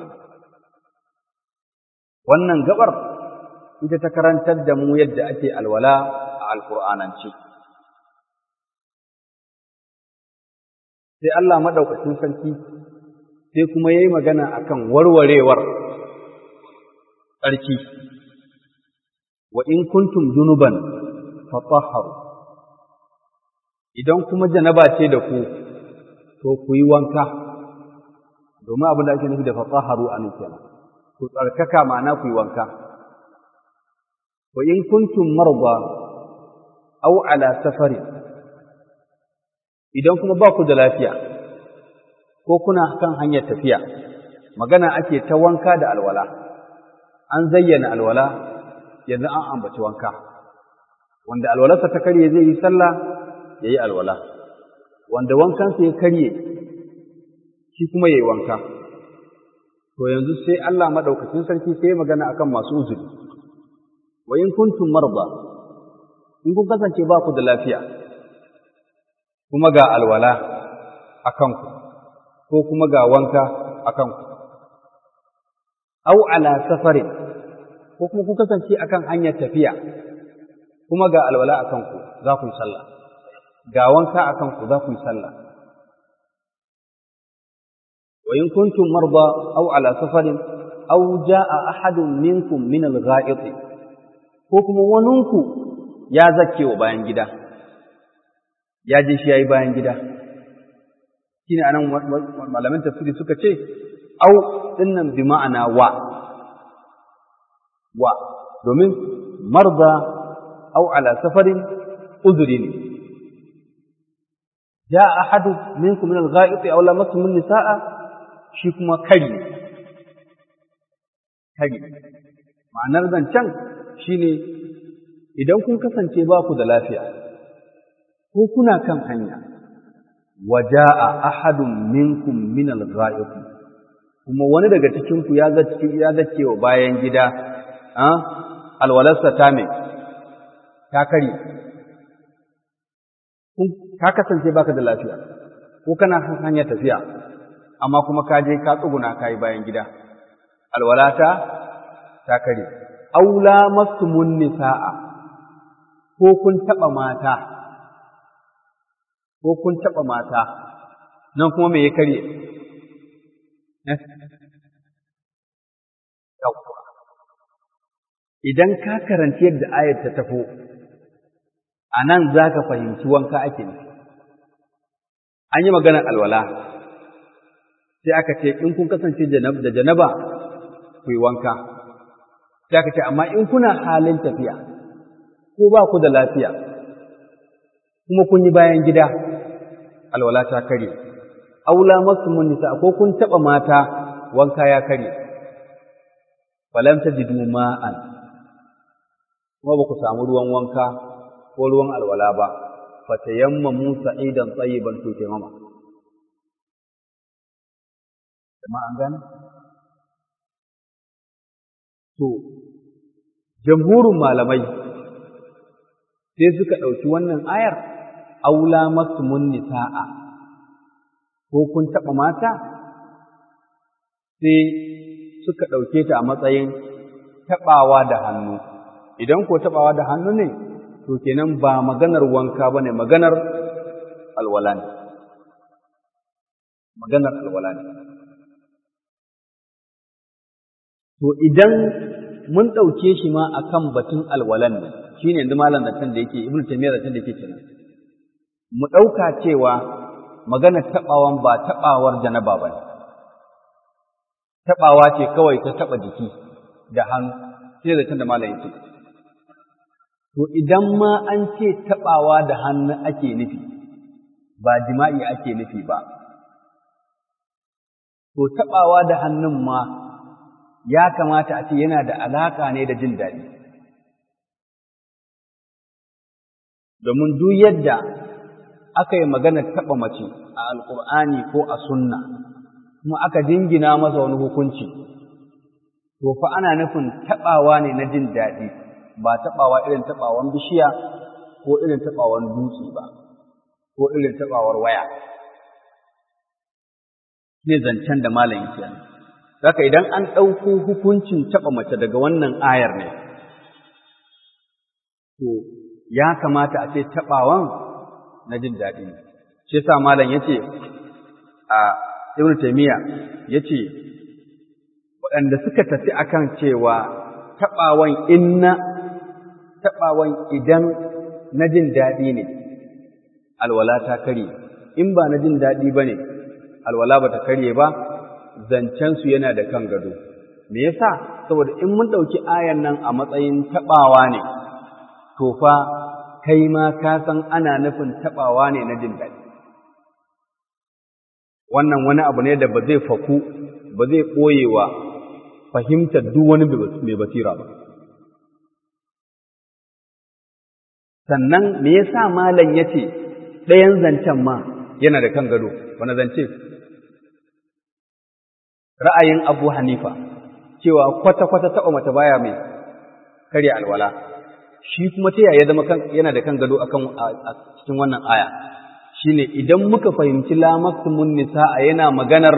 Wannan gabar ita ta karantar da mu yadda ake alwala a Alƙur'anance. Sai Allah madaukakin sarki sai kuma yayi magana akan warwarewar tsarki. Wa in kuntum junuban fatahharu, idan kuma janaba ce da ku to ku yi wanka, domin abin da ake nufi da fatahharu a kenan, ku tsarkaka ma'ana ku yi wanka. Wa in kuntum marda aw ala safari, idan kuma ba ku da lafiya ko kuna kan hanyar tafiya, magana ake ta wanka da alwala. An zayyana alwala, yanzu an ambaci wanka. Wanda alwalarsa ta karye zai yi sallah, ya yi alwala. Wanda wankansa ya karye, shi kuma ya yi wanka. To yanzu sai Allah maɗaukacin sarki sai ya magana akan masu uzuri. Wa in kuntum marda, in kun kasance ba ku da lafiya, kuma ga alwala a kanku, ko kuma ga wanka a kanku. Au ala safarin, ko kuma kun kasance akan hanyar tafiya, kuma ga alwala a kanku za ku yi sallah, ga wanka a kanku za ku yi sallah. Wa in kuntum marda aw ala safarin aw jaa ahadun minkum min al-gha'it, ko kuma waninku ya zakke wa bayan gida, ya je shi yayi bayan gida. Shine anan malaman tafsiri suka ce aw dinnan bi ma'ana wa wa domin marda aw ala safarin uzuri ne. Ja ahadu minkum min al-gha'it aw lamastum an-nisaa, shi kuma kari kari ma'anar zancen shine idan kun kasance ba ku da lafiya ko kuna kan hanya, waja'a ahadun minkum min al-gha'it, kuma wani daga cikin ku ya zace ya zace wa bayan gida, ah alwalarsa ta me ta kari, ka kasance baka da lafiya ko kana kan hanya tafiya, amma kuma ka je ka tsuguna ka yi bayan gida, alwalata ta kare. Aula mastumun nisa'a, ko kun taɓa mata, ko kun taɓa mata, nan kuma me ya karye? Idan ka karanci yadda ayat ta tafo, a nan za ka fahimci wanka ake nufi. An yi maganar alwala, sai aka ce in kun kasance da janaba ku yi wanka, sai aka ce amma in kuna halin tafiya ko ba ku da lafiya kuma kun yi bayan gida, alwala ta kare. Aula masumun nisa, ko kun taɓa mata, wanka ya kare. Falam tajidu ma'an, kuma ba ku samu ruwan wanka ko ruwan alwala ba, fatayammamu sa'idan tayyiban to taimama. Jama'a an gane? To, jamhurin malamai sai suka ɗauki wannan ayar, aula masumun nisa'a, ko kun taɓa mata, sai suka ɗauke ta a matsayin taɓawa da hannu. Idan ko taɓawa da hannu ne, to kenan ba maganar wanka ba ne, maganar alwala ne. Maganar alwala ne. To idan mun ɗauke shi ma a kan batun alwalan ne, shi ne yanzu malam zancen da yake, Ibn Taymiyyah zancen da yake kenan. Mu ɗauka cewa maganar taɓawan ba taɓawar janaba ba ne. Taɓawa ce kawai ta taɓa jiki da hannu, shi ne zancen da malam yake. To idan ma an ce taɓawa da hannu ake nufi, ba jima'i ake nufi ba, to taɓawa da hannun ma ya kamata a ce yana da alaƙa ne da jin daɗi. Domin duk yadda aka yi maganar taɓa mace a Alƙur'ani ko a sunna, kuma aka jingina masa wani hukunci, to fa ana nufin taɓawa ne na jin daɗi, ba taɓawa irin taɓawan bishiya ko irin taɓawan dutse ba, ko irin taɓawar waya. Ne zancen da malam yake yana. Saka idan an ɗauko hukuncin taɓa mace daga wannan ayar ne, to ya kamata a ce taɓawan na jin daɗi ne. Shi yasa malam yace a Ibn Taymiyyah yace waɗanda suka tafi akan cewa taɓawan inna taɓawan idan na jin daɗi ne, alwala ta karye, in ba na jin daɗi ba ne, alwala ba ta karye ba, zancensu yana da kan gado. Me yasa? Saboda in mun ɗauki ayan nan a matsayin taɓawa ne, to fa kai ma ka san ana nufin taɓawa ne na jin daɗi. Wannan wani abu ne da ba zai faku, ba zai ɓoyewa fahimtar duk wani mai basira ba. Sannan me yasa malam yace ɗayan zancen ma yana da kan gado, wani zance? Ra'ayin Abu Hanifa cewa kwata-kwata taɓa mace baya mai karya alwala, shi kuma ta yaya zama yana da kan gado akan a cikin wannan aya, shine idan muka fahimci lamastumun nisa'a yana maganar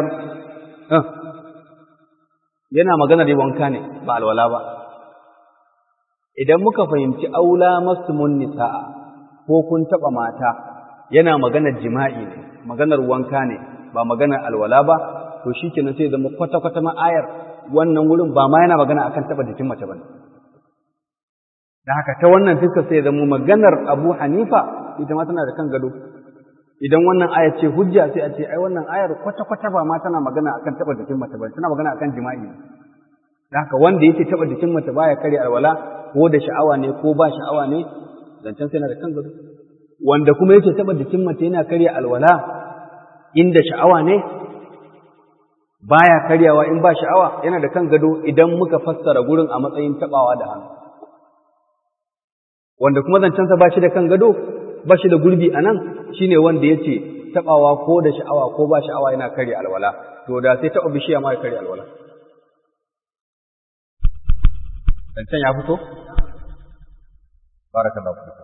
yana maganar wanka ne ba alwala ba. Idan muka fahimci aula masumun nisa'a ko kun taɓa mata yana maganar jima'i ne, maganar wanka ne, ba maganar alwala ba, to shi kenan sai zama kwata-kwata ma'ayar wannan wurin ba ma yana magana akan taɓa jikin mace ba ne. Da haka ta wannan fiskar sai zama maganar Abu Hanifa ita ma tana da kan gado. Idan wannan ayar ce hujja sai a ce ai wannan ayar kwata-kwata ba ma tana magana akan taɓa jikin mace ba, tana magana akan jima'i ne. Da haka wanda yake taɓa jikin mace baya kare alwala, ko da sha'awa ne ko ba sha'awa ne, zancen sai na da kan gado. Wanda kuma yake taɓa jikin mace yana karya alwala inda sha'awa ne, baya karyawa in ba sha'awa, yana da kan gado idan muka fassara gurin a matsayin taɓawa da hannu. Wanda kuma zancensa ba shi da kan gado, ba shi da gurbi a nan, shi ne wanda ya ce taɓawa ko da sha'awa ko ba sha'awa yana karya alwala, to da sai taɓa bishiya ma ya karya alwala. Zancen ya fito? Barakallahu fiik.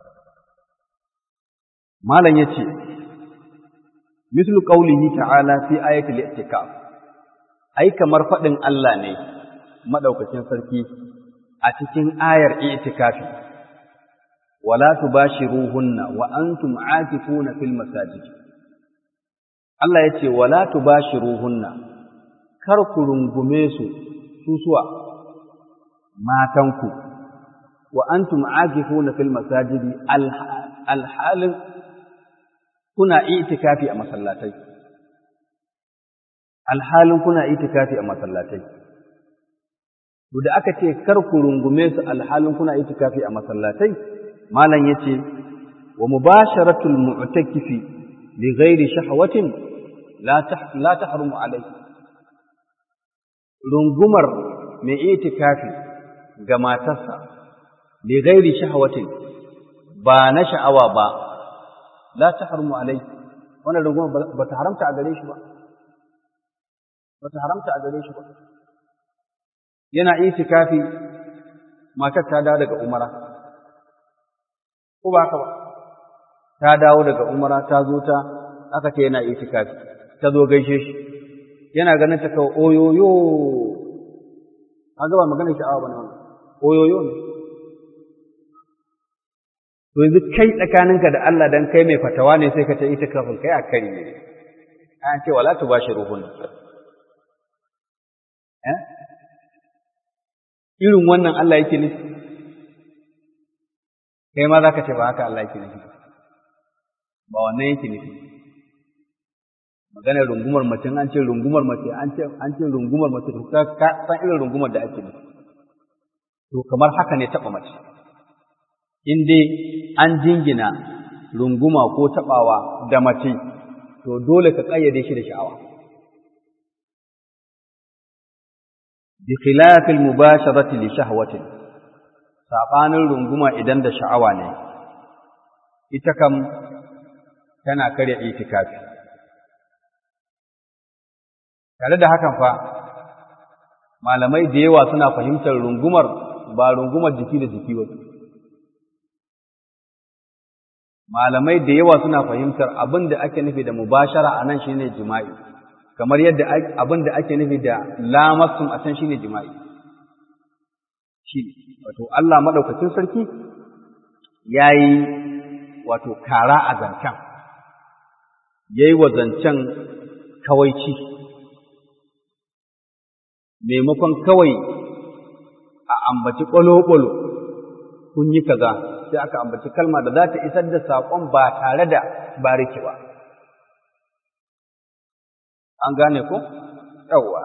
Malam yace mislu qawlihi ta'ala fi ayatil i'tikaf, ai kamar fadin Allah ne madaukakin sarki a cikin ayar i'tikafi, wala tubashiruhunna wa antum aakifuna fil masajid. Allah yace wala tubashiruhunna, kar ku rungume su susuwa matanku, wa antum aakifuna fil masajidi, alhalin kuna itikafi a masallatai, alhalin kuna itikafi a masallatai. To da aka ce kar ku rungume su alhalin kuna itikafi a masallatai, malam yace wa mubasharatul mu'takifi li ghairi shahwatin la la tahrumu alayhi. Rungumar mai itikafi ga matarsa li ghairi shahwatin, ba na sha'awa ba, la tahrumu alayhi, wannan rungumar ba ta haramta a gare shi ba, ba ta haramta a gare shi ba. Yana itikafi, matar ta dawo daga umara, ko ba haka ba, ta dawo daga umara ta zo ta aka ce yana itikafi, ta zo gaishe shi, yana ganin ta kawai oyoyo, kaga ba maganar sha'awa bane wannan, oyoyo ne. To yanzu kai tsakaninka da Allah dan kai mai fatawa ne sai ka ce itikafin kai a kari ne, an ce wala tubashiruhun. Eh? Irin wannan Allah yake nufi, kai ma za ka ce ba haka Allah yake nufi, ba wannan yake nufi. Maganar rungumar mace, an ce rungumar mace, an ce an ce rungumar mace, to ka san irin rungumar da ake nufi. To kamar haka ne taɓa mace. in dai an jingina runguma ko taɓawa da mace to dole ka ƙayyade shi da sha'awa bi khilafil mubasharati li shahwatin sabanin runguma idan da sha'awa ne ita kam tana karya itikafi tare da hakan fa malamai da yawa suna fahimtar rungumar ba rungumar jiki da jiki ba malamai da yawa suna fahimtar abin da ake nufi da mubashara a nan shine jima'i kamar yadda abin da ake nufi da lamassun a can shine jima'i shi wato Allah madaukakin sarki yayi wato kara a zancen yayi wa zancen kawaici maimakon kawai a ambaci ƙwalo-ƙwalo kun yi kaza sai aka ambaci kalma da za ta isar da saƙon ba tare da bariki ba. An gane ko? Yawwa.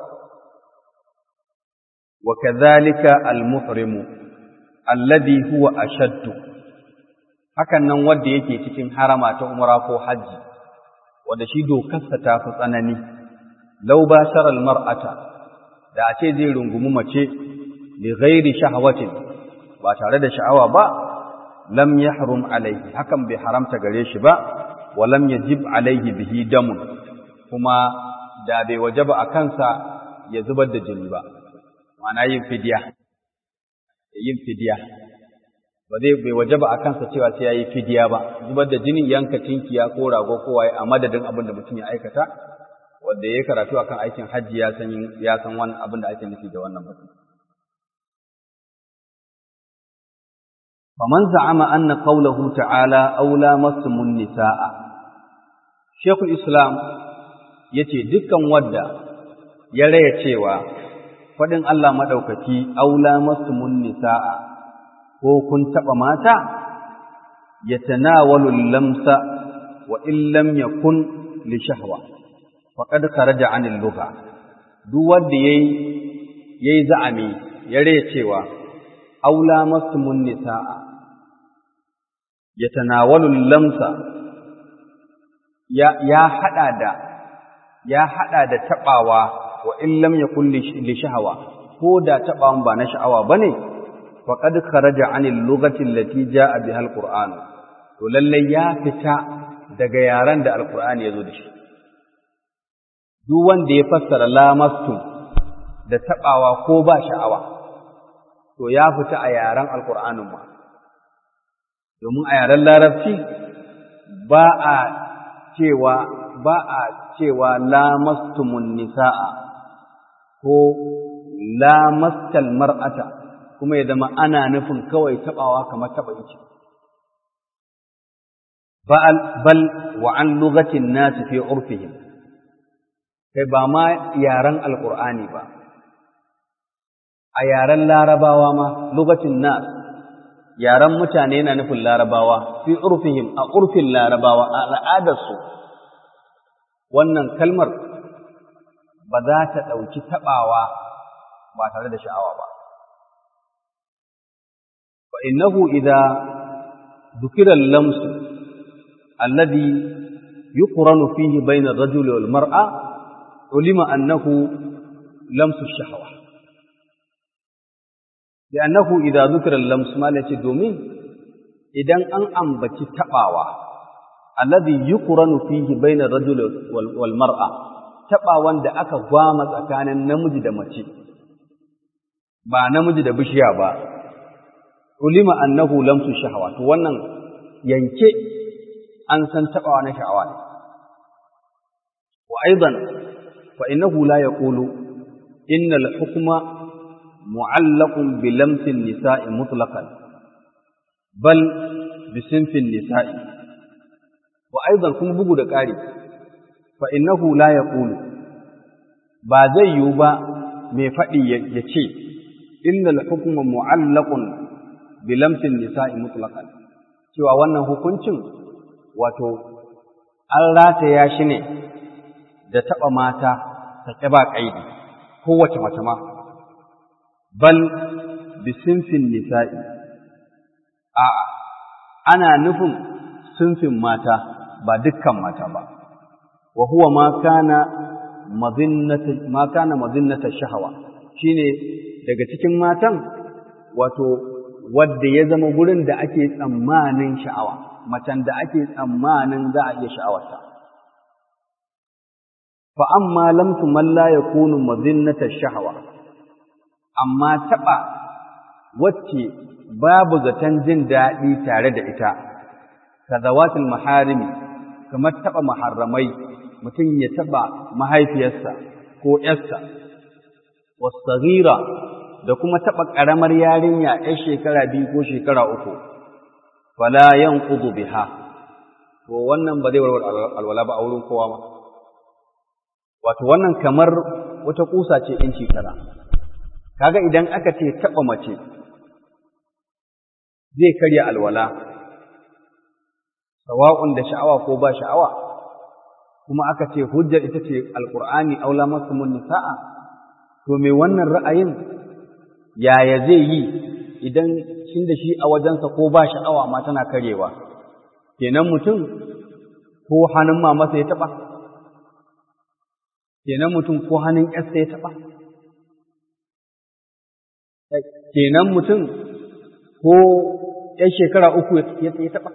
Wa kadhalika al-muhrimu alladhi huwa ashaddu. Hakan nan wanda yake cikin harama ta umra ko haji wanda shi dokarsa ta fi tsanani. Law bashara al-mar'ata da a ce zai rungumi mace li ghairi shahwatin ba tare da sha'awa ba lam yahrum alaihi hakan bai haramta gare shi ba wa lam yajib alaihi bihi damun kuma da bai wajaba a kansa ya zubar da jini ba ma'ana yin fidiya yin fidiya ba zai bai wajaba a kansa cewa sai yayi fidiya ba zubar da jini yanka tinkiya ko rago ko waye a madadin abin da mutum ya aikata wanda ya karatu akan aikin hajji ya san ya san wannan abin da ake nufi da wannan mutum faman za'ama anna qawluhu ta'ala aw lamassumun nisaa Sheikhul Islam yace dukkan wanda ya raya cewa fadin Allah madaukaki aw lamassumun nisaa ko kun taba mata yatanawalu lamsa wa in lam yakun li shahwa faqad kharaja 'anil lugha duk wanda yayi yayi za'ami ya raya cewa aw lamassumun nisaa yatanawalu lamsa ya ya hada da ya hada da tabawa wa in lam yakul li shahwa ko da tabawan ba na sha'awa bane faqad kharaja 'anil lughati allati jaa biha alquran to lalle ya fita daga yaran da alqur'ani yazo da shi duk wanda ya fassara lamastu da tabawa ko ba sha'awa to ya fita a yaran alqur'anin ma domin a yaren larabci ba a cewa ba a cewa lamastumun nisaa ko lamastal mar'ata kuma ya zama ana nufin kawai tabawa kamar taba ice bal bal wa an lughatin nas fi urfihim kai ba ma yaren alqur'ani ba a yaren larabawa ma lughatin nas yaran mutane yana nufin larabawa fi urfihim a urfin larabawa a al'adarsu wannan kalmar ba za ta ɗauki taɓawa ba tare da sha'awa ba fa innahu idza dhukira al-lams alladhi yuqranu fihi bayna ar-rajuli wal mar'a ulima annahu lamsu ash-shahwa لأنه إذا ذكر اللمس ما ليس دومين إذن أن أنبتي تقاوى الذي يقرن فيه بين الرجل والمرأة تقاوى دا أكا غامت أكان النمج دا مچي با نمج دا بشيا با علم أنه لمس الشهوات وأنن ينكي أن سنتقاوى نشعوان وأيضا فإنه لا يقول إن الحكم معلق بلمس النساء مطلقا بل بصنف النساء وأيضا كن بغو da ƙari فإنه لا يقول ba zai yiwu ba mai faɗi ya ce innal hukma mu'allaqun bi lamsin nisa'i mutlaqan cewa wannan hukuncin wato an rataya shi ne da taɓa mata ta ba ƙaidi kowace mace ma bal bisinfin nisa'i a ana nufin sunfin mata ba dukkan mata ba wa huwa ma kana mazinnata ma kana mazinnata shahawa shine daga cikin matan wato wadda ya zama gurin da ake tsammanin sha'awa macen da ake tsammanin za a iya sha'awarta fa amma lamsu man la yakunu mazinnata shahawa amma taba wacce babu zaton jin daɗi tare da ita kazawatul maharimi kamar taba muharramai mutum ya taba mahaifiyarsa ko ƴarsa wasaghira da kuma taba karamar yarinya ƴar shekara biyu ko shekara uku fala yanqudu biha to wannan ba zai warware alwala ba a wurin kowa ma wato wannan kamar wata kusa ce in shekara kaga idan aka ce taba mace zai karya alwala sawa'un da sha'awa ko ba sha'awa kuma aka ce hujjar ita ce alqur'ani aula masumun nisaa to me wannan ra'ayin yaya zai yi idan shin da shi a wajensa ko ba sha'awa ma tana karyewa kenan mutum ko hannun mamasa ya taba kenan mutum ko hannun ƴarsa ya taba kenan mutum ko ƴan shekara uku ya taɓa.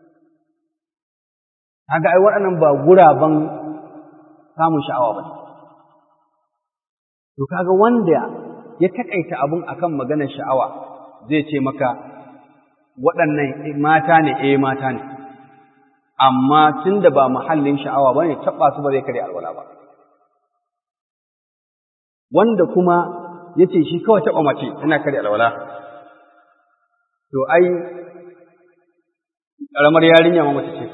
Kaga ai waɗannan ba guraben samun sha'awa ba. To kaga wanda ya taƙaita abun akan maganar sha'awa zai ce maka waɗannan mata ne eh mata ne. Amma tunda ba muhallin sha'awa ba ne taɓa su ba zai kare alwala ba. Wanda kuma ya ce shi kawai taɓa mace yana kare alwala. To ai ƙaramar yarinya ma mace ce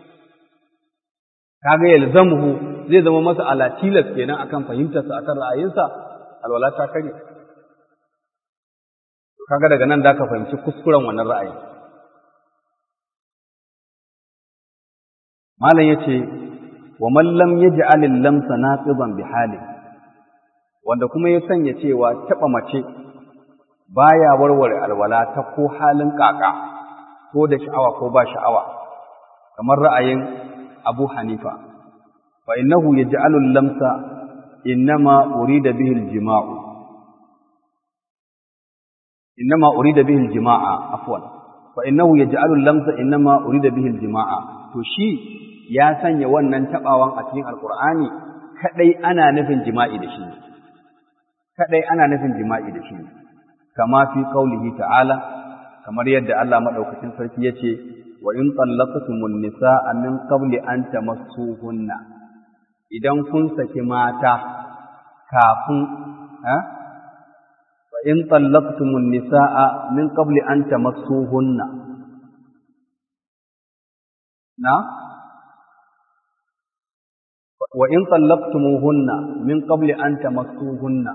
kaga yalzamuhu zai zama masa ala tilas kenan akan fahimtarsa akan ra'ayinsa alwala ta kare kaga daga nan da ka fahimci kuskuren wannan ra'ayi malam yace wa man lam yaj'al al-lamsa naqiban bi hali wanda kuma ya sanya cewa taba mace baya warware alwala ta ko halin kaka ko da sha'awa ko ba sha'awa kamar ra'ayin Abu Hanifa fa innahu yaj'alu al-lamsa innama urida bihi al-jima'u innama urida bihi al-jima'a afwan fa innahu yaj'alu al-lamsa innama urida bihi al-jima'a to shi ya sanya wannan tabawan a cikin alqur'ani kadai ana nufin jima'i da shi kadai ana nufin jima'i da shi kama fi qaulihi ta'ala kamar yadda Allah madaukakin sarki yace wa in tallaqtumun nisaa min qabli an tamassuhunna idan kun saki mata kafin ha wa in tallaqtumun nisaa min qabli an tamassuhunna na wa in tallaqtumuhunna min qabli an tamassuhunna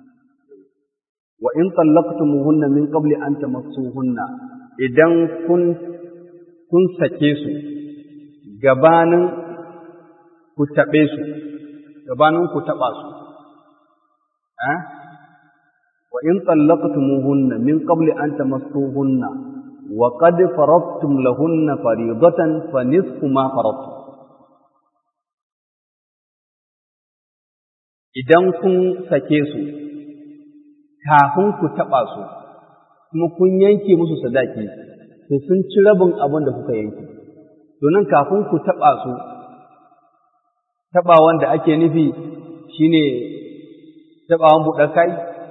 wa in tallaqtumuhunna min qabli an tamassuhunna idan kun kun sake su gabanin ku tabe su gabanin ku taba su eh wa in tallaqtumuhunna min qabli an tamassuhunna wa qad faradtum lahunna fariidatan fa nisfu ma faradtum idan kun sake su kafin ku taɓa su kuma kun yanke musu sadaki to sun ci rabin abin da kuka yanke to nan kafin ku taɓa su taɓawan da ake nufi shine taɓawan buɗar kai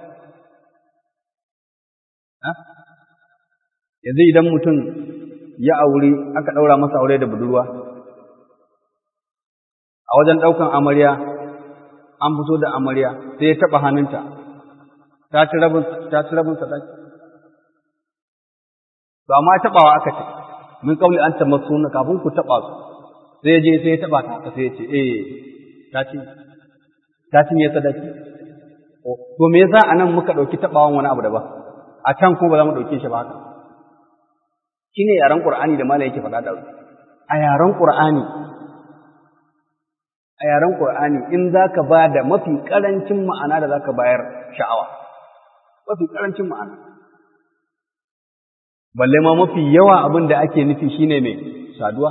yanzu idan mutum ya aure aka ɗaura masa aure da budurwa a wajen ɗaukan amarya an fito da amarya sai ya taɓa hannunta ta ci rabin ta ci rabin sadaki to amma tabawa aka ce min kauli an tamassuna kafin ku taba su sai je sai ya taba ta sai ya ce eh ta ci ta cinye sadaki to me yasa anan muka dauki tabawan wani abu daban a can ko ba za mu dauke shi ba haka shine yaran qur'ani da malai yake faɗa da a yaran qur'ani a yaran qur'ani in zaka ba da mafi karancin ma'ana da zaka bayar sha'awa mafi ƙarancin ma'ana. balle ma mafi yawa abin da ake nufi shine mai saduwa.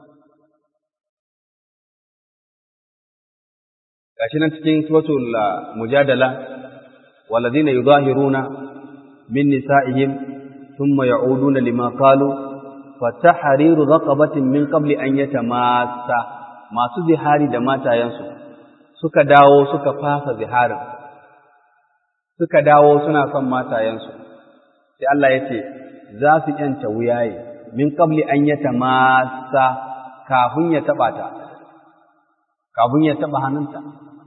Gashi nan cikin suratul mujadala walladhina yudahiruna min nisa'ihim thumma ya'uduna lima qalu fatahriru raqabatin min qabli an yatamassa, masu zihari da matayensu suka dawo suka fasa ziharin, suka dawo suna son matayensu, sai Allah ya ce za su ‘yanta wuyaye min qabli an yatamassa, kafin ya taɓa ta, kafin ya taɓa hannunta.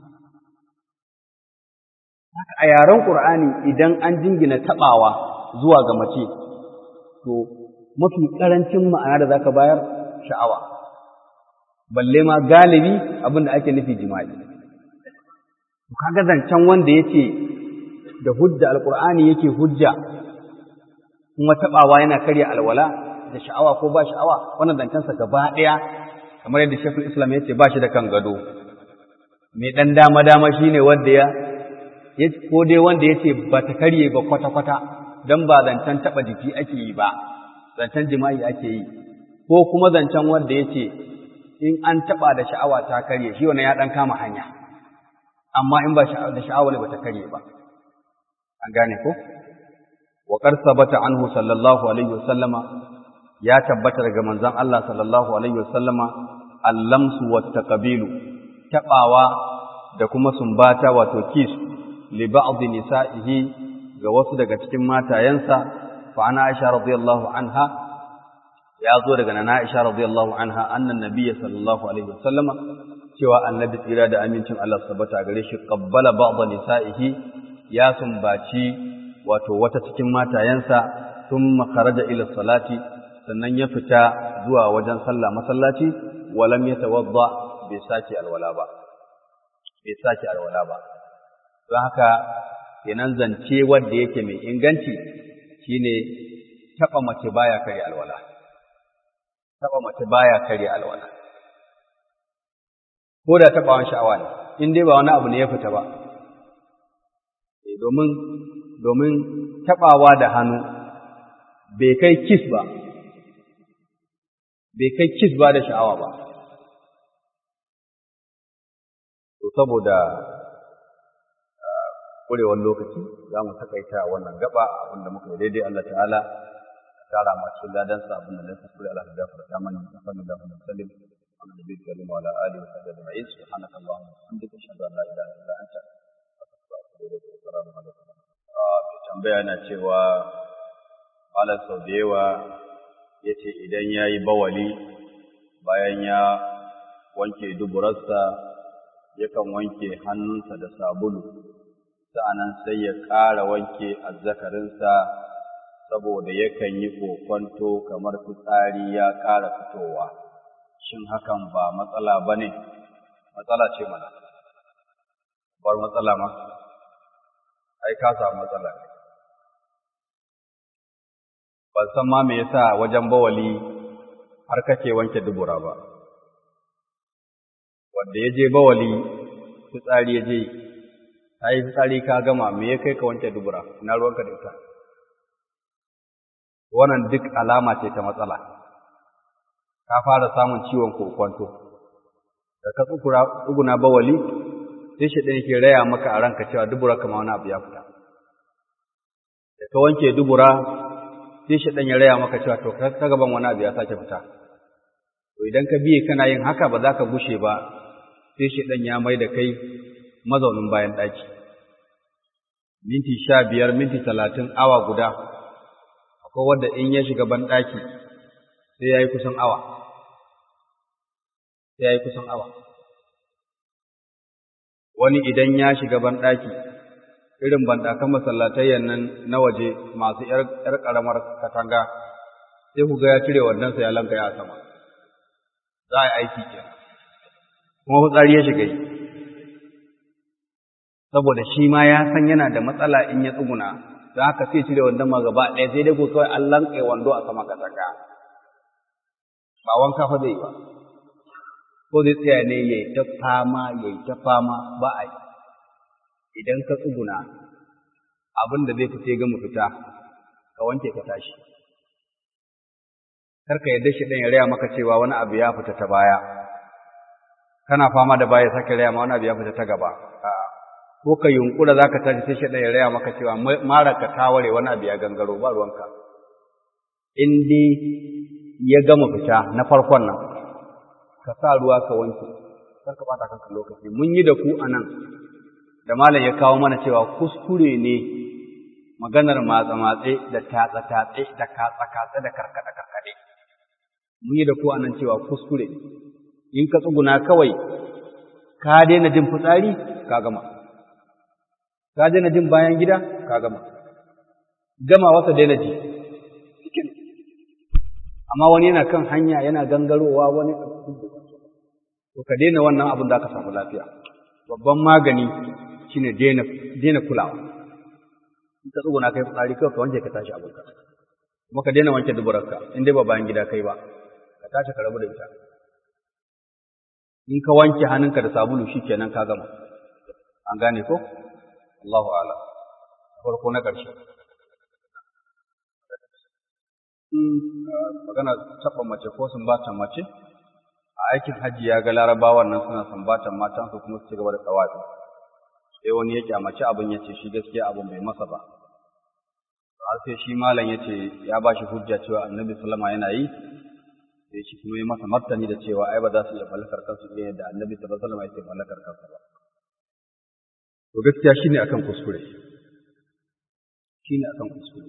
A yaren Ƙur'ani idan an jingina taɓawa zuwa ga mace, to mafi ƙarancin ma'ana da za ka bayar sha'awa, balle ma galibi abin da ake nufi jima'i. Kaga zancen wanda ya ce da hujja Alƙur'ani yake hujja, kuma taɓawa yana karya alwala da sha'awa ko ba sha'awa, wannan zancensa gaba ɗaya kamar yadda Shekul Islam ya ce ba shi da kan gado. Mai ɗan dama-dama shi ne wanda ya ko dai wanda ya ce ba ta karye ba kwata-kwata, don ba zancen taɓa jiki ake yi ba, zancen jima'i ake yi, ko kuma zancen wanda ya ce in an taɓa da sha'awa ta karye, shi wannan ya ɗan kama hanya, amma in ba da sha'awa ne ba ta karye ba. An gane ko? Wa qad sabata anhu sallallahu alaihi wasallama, ya tabbata daga manzon Allah sallallahu alaihi wasallama allamsu wat taqbilu, taɓawa da kuma sumbata wato kiss li ba'd nisa'ihi ga wasu daga cikin matayensa. fa ana Aisha radiyallahu anha, ya zo daga nana Aisha radiyallahu anha annan nabiyyi sallallahu alaihi wasallama, cewa annabi tsira da amincin Allah tabbata gare shi qabbala ba'd nisa'ihi, ya sumbaci wato wata cikin matayensa, thumma kharaja ila salati, sannan ya fita zuwa wajen sallah masallaci, walam yatawadda, bai sake alwala ba bai sake alwala ba don haka kenan zance wanda yake mai inganci shine taba mace baya kare alwala taba mace baya kare alwala ko da tabawan sha'awa ne, in dai ba wani abu ne ya fita ba. domin domin tabawa da hannu bai kai kiss ba bai kai kiss ba da sha'awa ba. To saboda kurewar lokaci za mu takaita wannan gaba, abinda muka yi daidai Allah ta'ala ka tara ma cikin ladansa, abinda na kuskure Allah ta gafarta mana. Sallallahu alaihi wa sallam ala nabiyyi karim wa ala alihi wa sahbihi ajma'in. Subhanaka Allahumma wa bihamdika, ashhadu an la ilaha illa anta, astaghfiruka wa atubu ilayk. Assalamu alaikum. Ah, tambaya na cewa malam sau da yawa yace idan yayi bawali bayan ya wanke duburarsa yakan wanke hannunsa da sabulu, sa'anan sai ya ƙara wanke azzakarinsa saboda yakan yi kokwanto kamar fitsari ya ƙara fitowa. Shin hakan ba matsala ba ne? Matsala ce mana. Bar matsala ma? Ai, ka samu matsala ne. Ban san ma me yasa wajen bawali har kake wanke dubura ba. Wanda ya je bawali fitsari ya je, ta yi fitsari ka gama, me ya kai ka wanke dubura, ina ruwanka da ita. Wannan duk alama ce ta matsala, ka fara samun ciwon kokwanto, da ka tsuguna bawali, sai shi ɗin ke raya maka a ranka cewa dubura kama wani abu ya fita. Da ka wanke dubura, sai shi ɗin ya raya maka cewa to ka gaban wani abu ya sake fita. To idan ka biye kana yin haka ba za ka gushe ba, sai shi ɗan ya mai da kai mazaunin bayan ɗaki. Minti sha biyar, minti talatin, awa guda, akwai wanda in ya shiga ban ɗaki sai ya yi kusan awa. Sai ya yi kusan awa. Wani idan ya shiga ban ɗaki, irin banɗakan masallatayyan nan na waje masu ‘yar ƙaramar katanga, sai ku ga ya cire wannan sai ya lanka ya sama. Za a yi aiki ke. Kuma fitsari ya shiga yi. Saboda shi ma ya san yana da matsala in ya tsuguna, don haka sai cire wannan ma gaba ɗaya sai dai ko kawai an lanka wando a sama katanga. Ba wanka fa zai yi ba. Ko zai tsaya ne ya yi ta fama, ya yi ta fama ba a yi. Idan ka tsuguna, abin da zai fice ga mu fita, ka wanke ka tashi. karka yadda shi ɗan ya raya maka cewa wani abu ya fita ta baya, kana fama da baya sake raya ma wani abu ya fita ta gaba, ko ka yunkura za ka tashi sai shi ɗan ya raya maka cewa mara ka ta ware wani abu ya gangaro ba ruwanka. In dai ya gama fita na farkon nan, ka sa ruwa ka wanke, kar ka ɓata kanka lokaci. Mun yi da ku a nan, da malam ya kawo mana cewa kuskure ne maganar matsa-matse da tatsa-tatse da katsa-katsa da karkade-karkade. Mun yi da ku a nan cewa kuskure. In ka tsuguna kawai, ka daina jin fitsari, ka gama. Ka daina jin bayan gida, ka gama. Gama wasa daina ji. Cikin. Amma wani yana kan hanya yana gangarowa wani to ka daina wannan abin da aka samu lafiya. Babban magani shine daina daina kulawa. In ka tsuguna kai fitsari kawai ka wanke ka tashi abinka. Kuma ka daina wanke duburarka in dai ba bayan gida kai ba. Ka tashi ka rabu da ita. In ka wanke hannunka da sabulu shikenan ka gama. An gane ko? Allahu a'lam. Farko na ƙarshe. Magana taɓa mace ko sumbatan mace, a aikin hajji ya ga larabawan nan suna sumbatan matansu kuma su ci gaba da tsawafi. Sai wani ya kyamaci abin ya ce shi gaskiya abin bai masa ba. Har sai shi malam ya ce ya ba shi hujja cewa annabi sallama yana yi, sai shi kuma ya masa martani da cewa ai ba za su iya mallakar kansu irin yadda annabi sallama yake mallakar kansa ba. To gaskiya shine akan kuskure. Shine akan kuskure.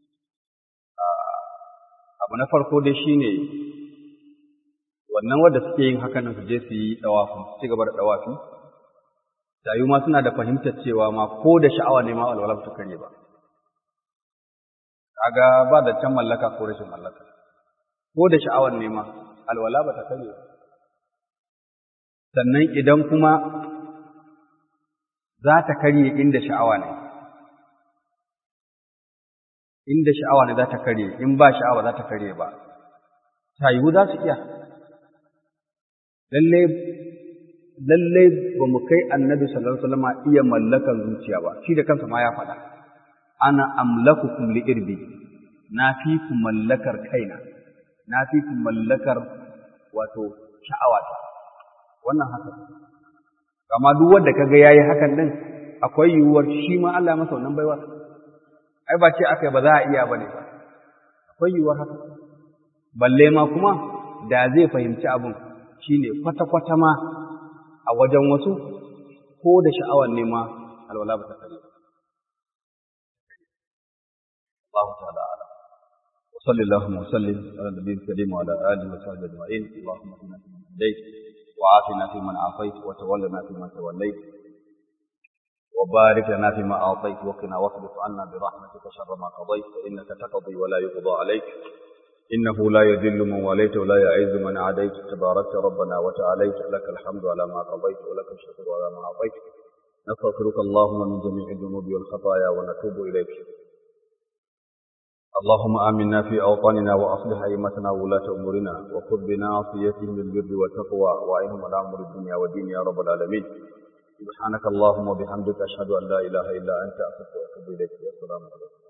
Abu na farko dai shine wannan wanda suke yin hakan su je su yi dawafi, su ci gaba da dawafi. Tayu ma suna da fahimtar cewa ma ko da sha'awa ne ma alwala ta kare ba. Kaga ba da can mallaka ko rashin mallaka. Ko da sha'awar ne ma alwala ba ta kare ba. Sannan idan kuma za ta karye inda sha'awa ne. Inda sha'awa ne za ta karye, in ba sha'awa za ta karye ba. Tayu za su iya. Lalle lalle ba mu kai annabi sallallahu alaihi wasallam iya mallakar zuciya ba. Shi da kansa ma ya faɗa. Ana amlakukum li irbi. Na fi ku mallakar kaina. Na fi ku mallakar wato sha'awata. Wannan haka. Amma duk wanda kaga yayi hakan din akwai yiwuwar shi ma Allah ya masa wannan baiwa. Ai ba ce akai ba za a iya bane ba. Akwai yiwuwar haka. Balle ma kuma da zai fahimci abun shine kwata-kwata ma a wajen wasu ko da sha'awar ne ma alwala ba ta kare. Allah ta'ala ala. Wa sallallahu wa sallim ala nabiyil karim wa ala alihi wa sahbihi ajma'in. Allahumma inna fi man hadayt wa afina fi man afayt wa tawallana fi man tawallayt. وبارك لنا فيما أعطيت وقنا واصرف عنا برحمتك شر ما قضيت فإنك تقضي ولا يقضى عليك إنه لا يذل من واليت ولا يعز من عاديت تباركت ربنا وتعاليت لك الحمد على ما قضيت ولك الشكر على ما أعطيت نستغفرك اللهم من جميع الذنوب والخطايا ونتوب إليك اللهم آمنا في أوطاننا وأصلح أئمتنا وولاة أمورنا وخذ بناصيتهم للبر والتقوى وأعينهم على أمر الدنيا والدين يا رب العالمين سبحانك اللهم وبحمدك أشهد أن لا إله إلا أنت أستغفرك وأتوب إليك السلام عليكم